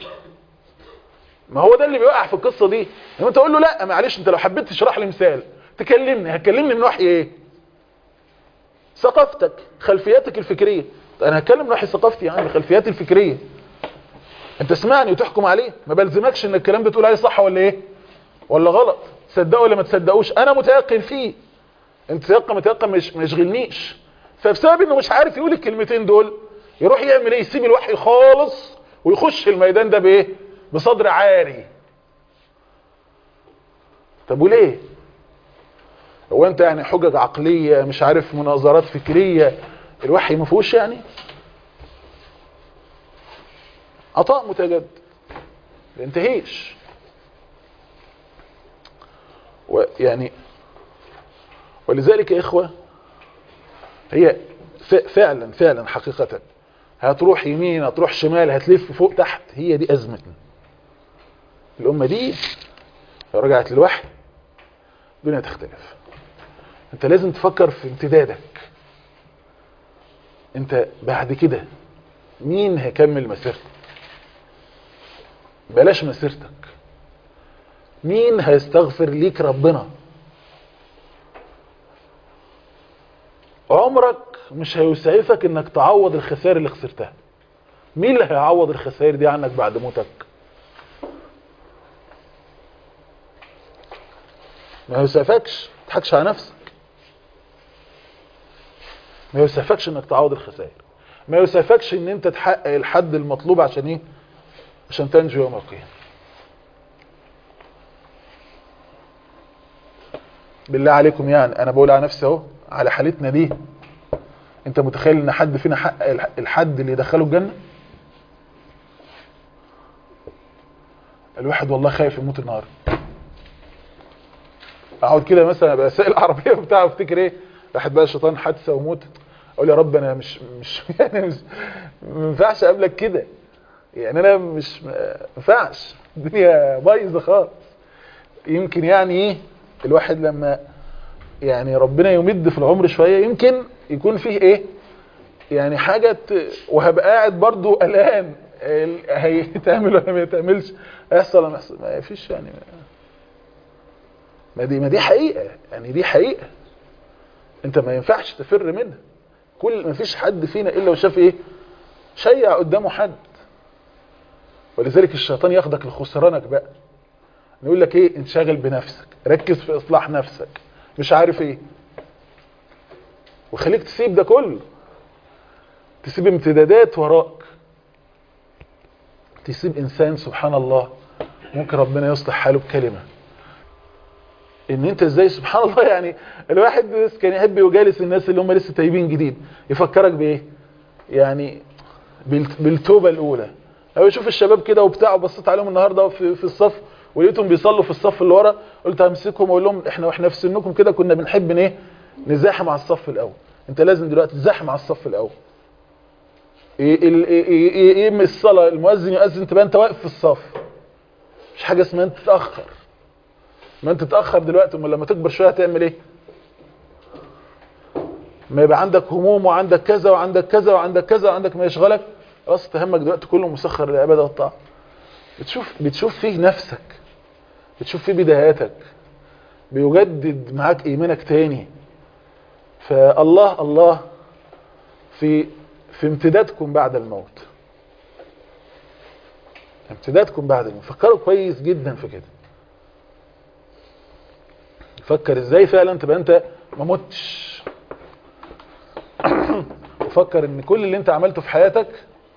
[SPEAKER 2] ما هو ده اللي بيوقع في القصة دي. لما انت تقول له لا معلش انت لو حبيت تشرح لي مثال تكلمني، هتكلمني من وحي ايه؟ ثقافتك، خلفياتك الفكرية. انا هتكلم من وحي ثقافتي يعني خلفياتي الفكرية. انت اسمعني وتحكم عليه، ما بلزمكش ان الكلام ده تقول عليه صح ولا ايه ولا غلط، تصدقوا ولا ما تصدقوش، انا متيقن فيه. انت تيقن متيقن مش ما يشغلنيش. فبسبب انه مش عارف يقول الكلمتين دول يروح يعمل ايه؟ يسيب الوحي خالص ويخش الميدان ده بايه؟ بصدر عاري. طب وليه؟ هو انت يعني حجج عقلية مش عارف مناظرات فكرية الوحي ما فيهوش يعني؟ عطاء متجدد ما ينتهيش. ويعني ولذلك يا إخوة هي فعلا فعلا حقيقة هتروح يمين هتروح شمال هتلف فوق تحت، هي دي أزمتنا. الأمة دي لو رجعت للوحي الدنيا تختلف. انت لازم تفكر في امتدادك. انت بعد كده مين هيكمل مسيرتك؟ بلاش مسيرتك، مين هيستغفر ليك؟ ربنا. عمرك مش هيسعفك انك تعوض الخسائر اللي خسرتها. مين اللي هيعوض الخسائر دي عنك بعد موتك؟ ما يسعفكش، ما تضحكش على نفسك. ما يسعفكش انك تعوض الخسائر، ما يسعفكش ان انت تحقق الحد المطلوب عشان ايه؟ عشان تنجو يوم القيامة. بالله عليكم يعني انا بقول على نفسي اهو على حالتنا دي، انت متخيل ان حد فينا حقق الحد اللي يدخله الجنة؟ الواحد والله خايف يموت النهارده. اقعد كده مثلا ابقى سائل العربيه بتاعه افتكر ايه؟ واحد بقى الشيطان حادثه وموت، اقول يا رب انا مش مش يعني مش ما ينفعش اقابلك كده، يعني انا مش ما ينفعش، الدنيا بايظه خالص. يمكن يعني ايه الواحد لما يعني ربنا يمد في العمر شويه يمكن يكون فيه ايه يعني حاجه، وهبقى قاعد برضو قلقان هيتعمل ولا ما يتعملش، هيحصل ولا ما يحصل، ما فيش يعني ما دي ما دي حقيقه، يعني دي حقيقه انت ما ينفعش تفر منها. كل ما فيش حد فينا الا وشاف ايه؟ شيع قدامه حد. ولذلك الشيطان ياخدك لخسرانك بقى، يقول لك ايه؟ انشغل بنفسك، ركز في اصلاح نفسك، مش عارف ايه، وخليك تسيب ده كله، تسيب امتدادات وراك، تسيب انسان سبحان الله ممكن ربنا يصلح حاله بكلمه. ان انت ازاي سبحان الله يعني الواحد بس كان يحب يجالس الناس اللي هم لسه تايبين جديد، يفكرك بايه؟ يعني بالتوبه الاولى. او يشوف الشباب كده وبتاع، بصيت عليهم النهارده في, في الصف ولقيتهم بيصلوا في الصف اللي ورا، قلت همسكهم واقول لهم احنا واحنا في سنكم كده كنا بنحب ايه؟ نزاحم على الصف الاول. انت لازم دلوقتي تزاحم على الصف الاول. ايه ايه ايه, إيه, إيه الصلاه المؤذن يؤذن تبقى انت واقف في الصف، مش حاجه اسمها انت تتاخر. ما انت تتاخر دلوقتي، امال لما تكبر شويه هتعمل ايه؟ ما يبقى عندك هموم وعندك كذا وعندك كذا وعندك كذا وعندك ما يشغلك، خلاص تهمك دلوقتي كله مسخر للعباده والطاعه. بتشوف بتشوف فيه نفسك، بتشوف فيه بداياتك، بيجدد معاك ايمانك تاني. فالله الله في في امتدادكم بعد الموت، امتدادكم بعد الموت. فكروا كويس جدا في كده، فكر ازاي فعلا تبقى انت ما متش. وفكر ان كل اللي انت عملته في حياتك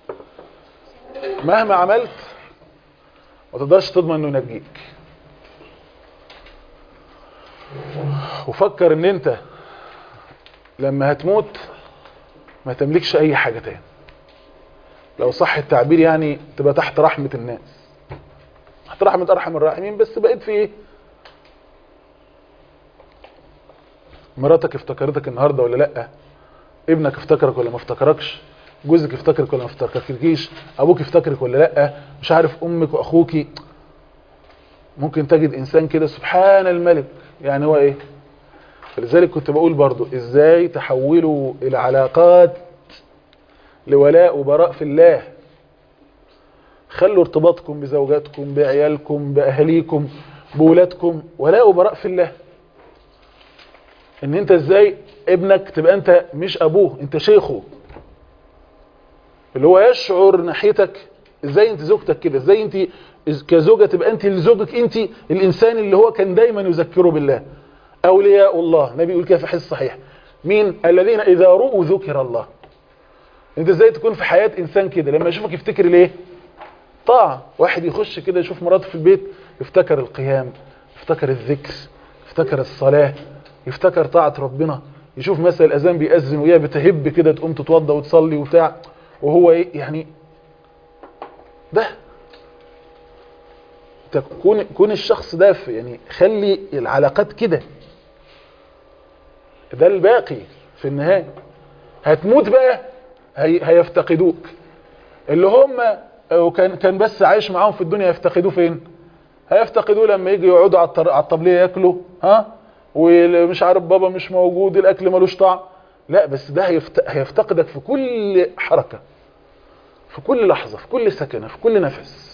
[SPEAKER 2] مهما عملت ما تقدرش تضمن انه ينجيك. وفكر ان انت لما هتموت ما تملكش اي حاجة تاني، لو صح التعبير يعني تبقى تحت رحمة الناس، تحت رحمة ارحم الراحمين. بس بقيت في ايه؟ مراتك افتكرتك النهاردة ولا لا؟ ابنك افتكرك ولا ما افتكركش؟ جوزك افتكرك ولا ما افتكركيش؟ ابوك افتكرك ولا لا؟ مش عارف امك واخوكي. ممكن تجد انسان كده سبحان الملك، يعني هو ايه؟ فلذلك كنت بقول برضو ازاي تحولوا العلاقات لولاء وبراء في الله. خلوا ارتباطكم بزوجاتكم بعيالكم باهاليكم بولادكم ولاء وبراء في الله. ان انت ازاي ابنك تبقى انت مش ابوه، انت شيخه، اللي هو يشعر ناحيتك. ازاي انت زوجتك كده، ازاي انت كزوجة تبقى انت لزوجك انت الانسان اللي هو كان دايما يذكره بالله. اولياء الله النبي يقول كده في حديث صحيح، مين؟ الذين اذا رؤوا ذكر الله. انت ازاي تكون في حياة انسان كده لما يشوفك يفتكر ليه؟ طاعة. واحد يخش كده يشوف مراته في البيت يفتكر القيام، يفتكر الذكر، يفتكر الصلاة، يفتكر طاعة ربنا. يشوف مثلا الاذان بيأذن وهي بتهب كده تقوم تتوضى وتصلي وبتاع، وهو ايه يعني ده. تكون كون الشخص ده يعني خلي العلاقات كده، ده الباقي في النهاية. هتموت بقى هي هيفتقدوك. اللي هم وكان كان بس عايش معاهم في الدنيا هيفتقدوه فين؟ هيفتقدوه لما يجي يقعدوا على الطر- على الطبليه ياكلوا، ها، ومش عارف بابا مش موجود، الاكل ملوش طعم. لا بس ده هيفت... هيفتقدك في كل حركه، في كل لحظه، في كل سكنه، في كل نفس.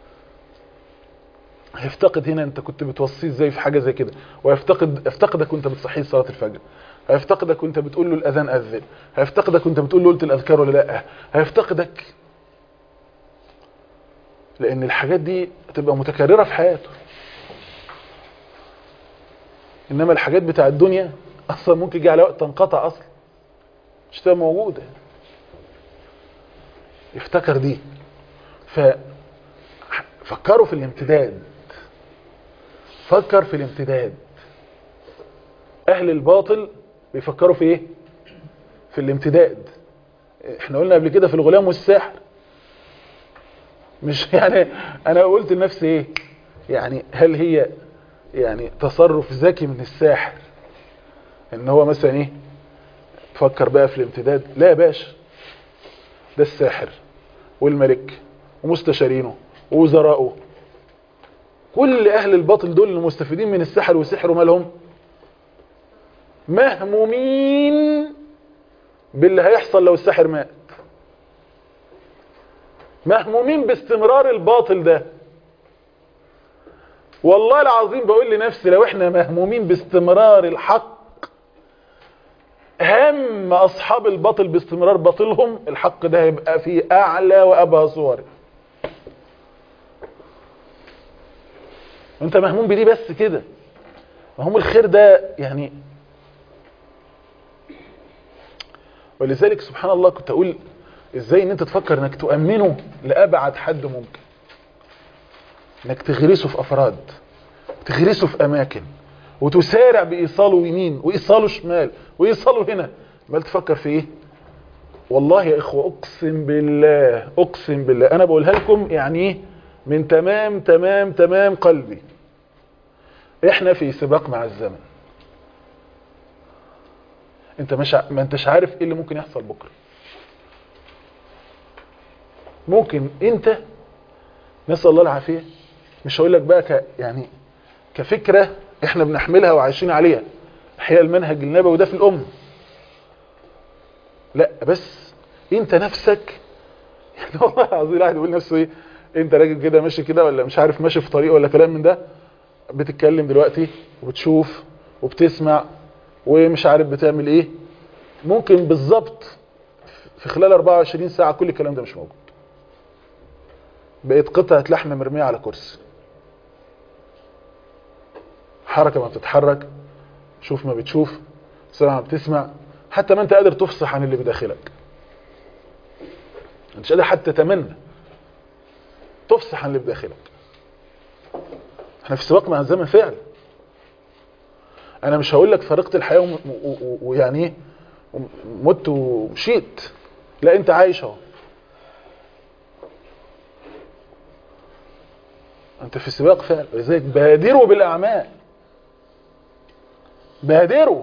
[SPEAKER 2] هيفتقد هنا انت كنت بتوصيه ازاي في حاجه زي كده، وهيفتقد يفتقدك وانت بتصحيه صلاه الفجر، هيفتقدك وانت بتقول له الاذان اذن، هيفتقدك وانت بتقول له قلت الاذكار ولا لا، هيفتقدك لان الحاجات دي تبقى متكرره في حياته. انما الحاجات بتاع الدنيا اصلا ممكن يجي على وقت تنقطع اصلا مش تبقى موجوده. يفتكر دي. ففكروا في الامتداد، فكر في الامتداد. اهل الباطل بيفكروا في ايه؟ في الامتداد. احنا قلنا قبل كده في الغلام والساحر، مش يعني انا قلت لنفسي ايه يعني، هل هي يعني تصرف ذكي من الساحر ان هو مثلا ايه فكر بقى في الامتداد؟ لا يا باشا، ده الساحر والملك ومستشارينه ووزراءه، كل اهل الباطل دول المستفيدين من السحر والسحر ومالهم مهمومين باللي هيحصل لو الساحر مات، مهمومين باستمرار الباطل ده. والله العظيم بقول لنفسي لو احنا مهمومين باستمرار الحق، هم اصحاب الباطل باستمرار باطلهم، الحق ده هيبقى فيه اعلى وابهى صوره. انت مهموم بدي بس كده، مهموم الخير ده يعني. ولذلك سبحان الله كنت اقول ازاي ان انت تفكر انك تؤمنه لابعد حد ممكن، انك تغرسه في افراد، تغرسه في اماكن، وتسارع بايصاله يمين وايصاله شمال وايصاله هنا. بل تفكر في ايه؟ والله يا اخوه اقسم بالله، اقسم بالله انا بقولها لكم يعني ايه من تمام تمام تمام قلبي. احنا في سباق مع الزمن. انت مش ع... ما انتش عارف ايه اللي ممكن يحصل بكره. ممكن انت نسأل الله العافيه، مش هقول لك بقى ك... يعني كفكره احنا بنحملها وعايشين عليها، احياء المنهج النبوي ده في الام، لا بس انت نفسك يعني والله العظيم الواحد يقول نفسه ايه، انت راجل كده ماشي كده ولا مش عارف ماشي في طريق ولا كلام من ده، بتتكلم دلوقتي وبتشوف وبتسمع ومش عارف بتعمل ايه، ممكن بالظبط في خلال أربعة وعشرين ساعة كل الكلام ده مش موجود، بقيت قطعة لحم مرمية على كرسي، حركة ما بتتحرك، شوف ما بتشوف، سمع ما بتسمع، حتى ما انت قادر تفصح عن اللي بداخلك، انت مش قادر حتى تتمنى تفصح عن اللي بداخلك. احنا في سباق مع الزمن فعلا. انا مش هقول لك فرقت الحياة ويعني ايه مت ومشيت، لا انت عايش اهو، انت في سباق فعلا. ولذلك بادروا بالاعمال، بادروا،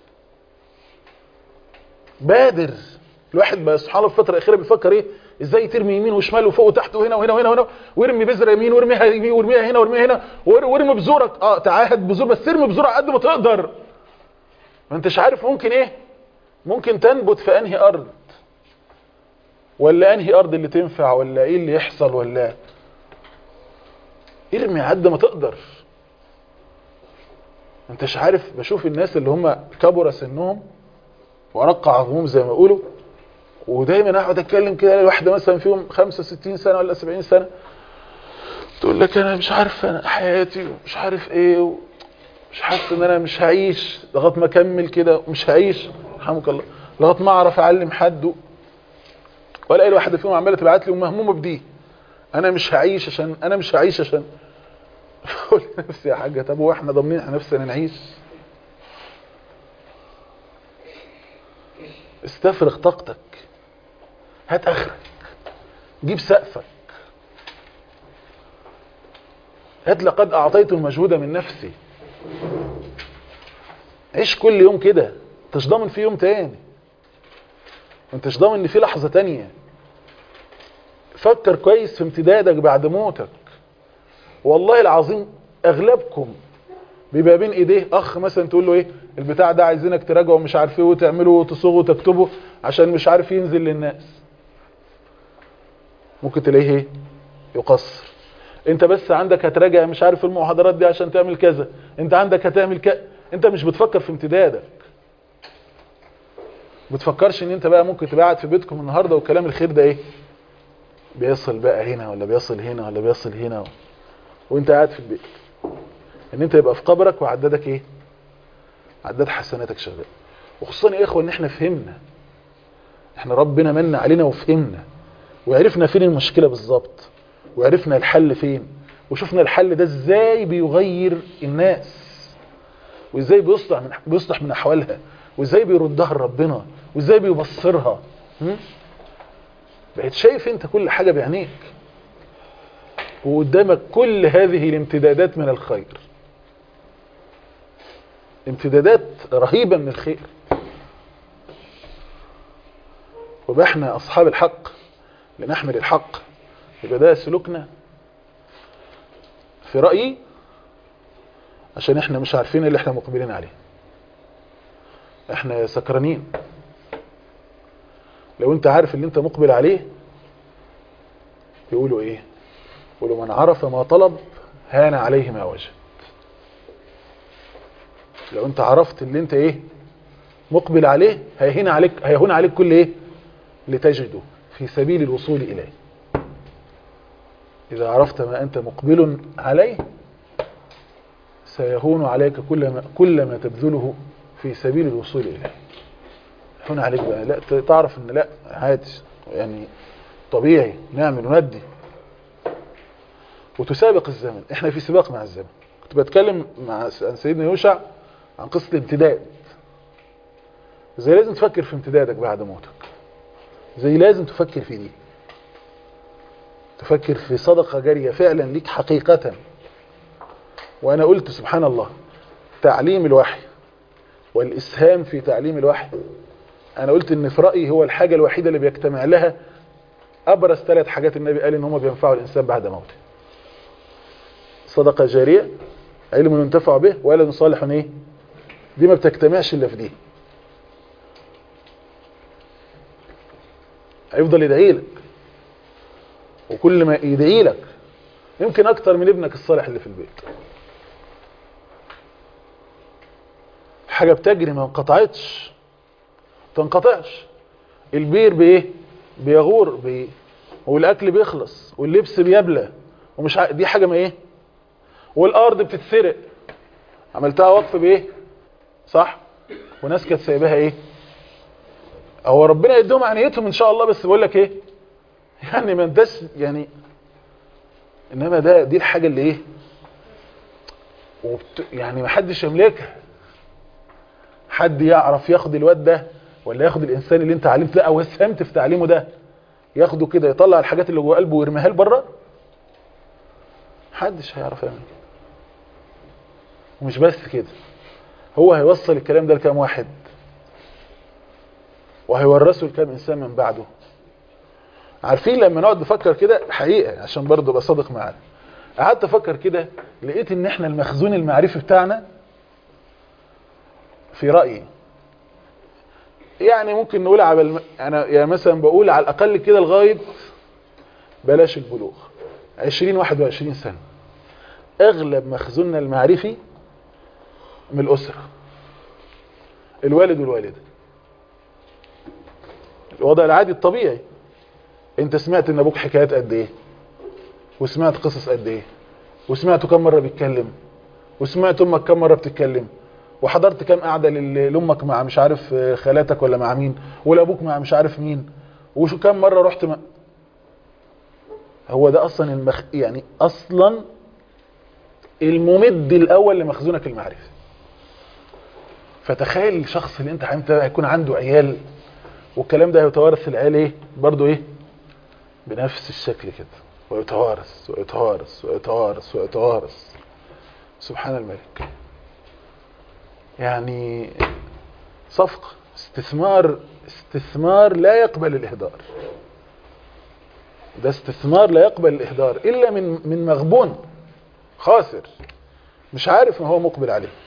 [SPEAKER 2] بادر. الواحد بقى سبحان الله في الفتره الاخيره بيفكر ايه ازاي ترمي يمين وشمال وفوق وتحت وهنا وهنا وهنا وهنا، وارمي بذره يمين وارميها يمين وارميها هنا وارميها هنا، وارمي بذورك. اه تعاهد بذور، بس ارمي بذور قد ما تقدر. ما انتش عارف ممكن ايه، ممكن تنبت في انهي ارض، ولا انهي ارض اللي تنفع، ولا ايه اللي يحصل، ولا ارمي قد ما تقدر. ما انتش عارف. بشوف الناس اللي هم كبر سنهم ورق عظمهم زي ما يقولوا، ودايما اقعد اتكلم كده، الواحده مثلا فيهم خمسة وستين سنه ولا سبعين سنه تقول لك انا مش عارف انا حياتي ومش عارف ايه، ومش حاسس ان انا مش هعيش لغايه ما اكمل كده، ومش هعيش رحمك الله لغايه ما اعرف اعلم حد. ولا اي واحده فيهم عماله تبعت لي ومهمومه بدي، انا مش هعيش عشان انا مش هعيش عشان بقول لنفسي يا حاجه طب هو احنا ضامنين احنا نفسنا نعيش؟ استفرغ طاقتك، هات اخرك، جيب سقفك، هات لقد اعطيت المجهود من نفسي. عيش كل يوم كده، مش ضامن في يوم تاني. انتش ضامن ان في لحظة تانية. فكر كويس في امتدادك بعد موتك. والله العظيم اغلبكم بيبقى بين ايديه اخ مثلا تقول له ايه البتاع ده عايزينك تراجعه ومش عارف ايه وتعمله وتصوغه وتكتبه عشان مش عارف ينزل للناس. ممكن تلاقيه ايه يقصر. انت بس عندك هتراجع مش عارف المحاضرات دي عشان تعمل كذا، انت عندك هتعمل كذا. انت مش بتفكر في امتدادك. بتفكرش ان انت بقى ممكن تبقى قاعد في بيتكم النهارده والكلام الخير ده ايه بيصل بقى هنا ولا بيصل هنا ولا بيصل هنا و... وانت قاعد في البيت. ان انت يبقى في قبرك وعدادك ايه عداد حسناتك شغال. وخصوصا يا اخوه ان احنا فهمنا، احنا ربنا من علينا وفهمنا وعرفنا فين المشكلة بالظبط وعرفنا الحل فين وشفنا الحل ده ازاي بيغير الناس وازاي بيصلح من بيصلح من احوالها وازاي بيردها لربنا وازاي بيبصرها. بقيت شايف انت كل حاجة بعينيك وقدامك كل هذه الامتدادات من الخير، امتدادات رهيبة من الخير. وبقى احنا اصحاب الحق لنحمل الحق. يبقى ده سلوكنا في رأيي عشان احنا مش عارفين اللي احنا مقبلين عليه. احنا سكرانين. لو انت عارف اللي انت مقبل عليه يقولوا ايه؟ يقولوا من عرف ما طلب هان عليه ما وجد. لو انت عرفت اللي انت ايه مقبل عليه هيهون عليك هيهون عليك كل ايه لتجده في سبيل الوصول اليه. اذا عرفت ما انت مقبل عليه سيهون عليك كل ما كل ما تبذله في سبيل الوصول اليه. هون عليك بقى لا تعرف ان لا عادي يعني طبيعي نعمل وندي وتسابق الزمن. احنا في سباق مع الزمن. كنت بتكلم مع سيدنا يوشع عن قصة الامتداد. زي لازم تفكر في امتدادك بعد موتك. زي لازم تفكر في دي. تفكر في صدقة جارية فعلا ليك حقيقة. وانا قلت سبحان الله تعليم الوحي والاسهام في تعليم الوحي، انا قلت ان في رأيي هو الحاجة الوحيدة اللي بيجتمع لها ابرز ثلاث حاجات النبي قال ان هم بينفعوا الانسان بعد موته: صدقة جارية، علم ينتفع به، ولد صالح ايه. دي ما بتجتمعش الا في دي. هيفضل يدعي لك وكل ما يدعي لك يمكن اكتر من ابنك الصالح اللي في البيت. حاجة بتجري ما انقطعتش تنقطعش. البير بايه بيغور بايه والاكل بيخلص واللبس بيبلى ومش ع... دي حاجة ما ايه. والارض بتتسرق عملتها وقف بايه صح وناس كانت سايباها ايه. هو ربنا يديهم عنيتهم ان شاء الله بس بقول لك ايه يعني ما انتش يعني انما ده دي الحاجة اللي ايه وبت... يعني ما حدش يملكها. حد يعرف ياخد الواد ده ولا ياخد الانسان اللي انت علمت ده او اسهمت في تعليمه ده ياخده كده يطلع الحاجات اللي جوه قلبه ويرميها لبره؟ محدش هيعرف يعمل كده. ومش بس كده هو هيوصل الكلام ده لكام واحد وهيورثه لكام انسان من بعده. عارفين لما نقعد نفكر كده حقيقة عشان برضه ابقى صادق معانا، قعدت افكر كده لقيت ان احنا المخزون المعرفي بتاعنا في رأيي يعني ممكن نقول على الم... انا يعني مثلا بقول على الاقل كده لغايه بلاش البلوغ عشرين واحد وعشرين سنه اغلب مخزوننا المعرفي من الاسره، الوالد والوالده. الوضع العادي الطبيعي انت سمعت ان ابوك حكايات قد ايه وسمعت قصص قد ايه وسمعته كم مره بيتكلم وسمعت امك كم مره بتتكلم وحضرت كم قعده لامك مع مش عارف خالاتك ولا مع مين ولابوك مع مش عارف مين وشو كم مره رحت م... هو ده اصلا المخ... يعني اصلا الممد الاول لمخزونك المعرفي. فتخيل الشخص اللي انت حامل هيكون عنده عيال والكلام ده هيتوارث العيال ايه برضو ايه بنفس الشكل كده ويتوارث ويتوارث ويتوارث ويتوارث. سبحان الملك. يعني صفقة استثمار استثمار لا يقبل الإهدار. ده استثمار لا يقبل الإهدار إلا من من مغبون خاسر مش عارف ما هو مقبل عليه.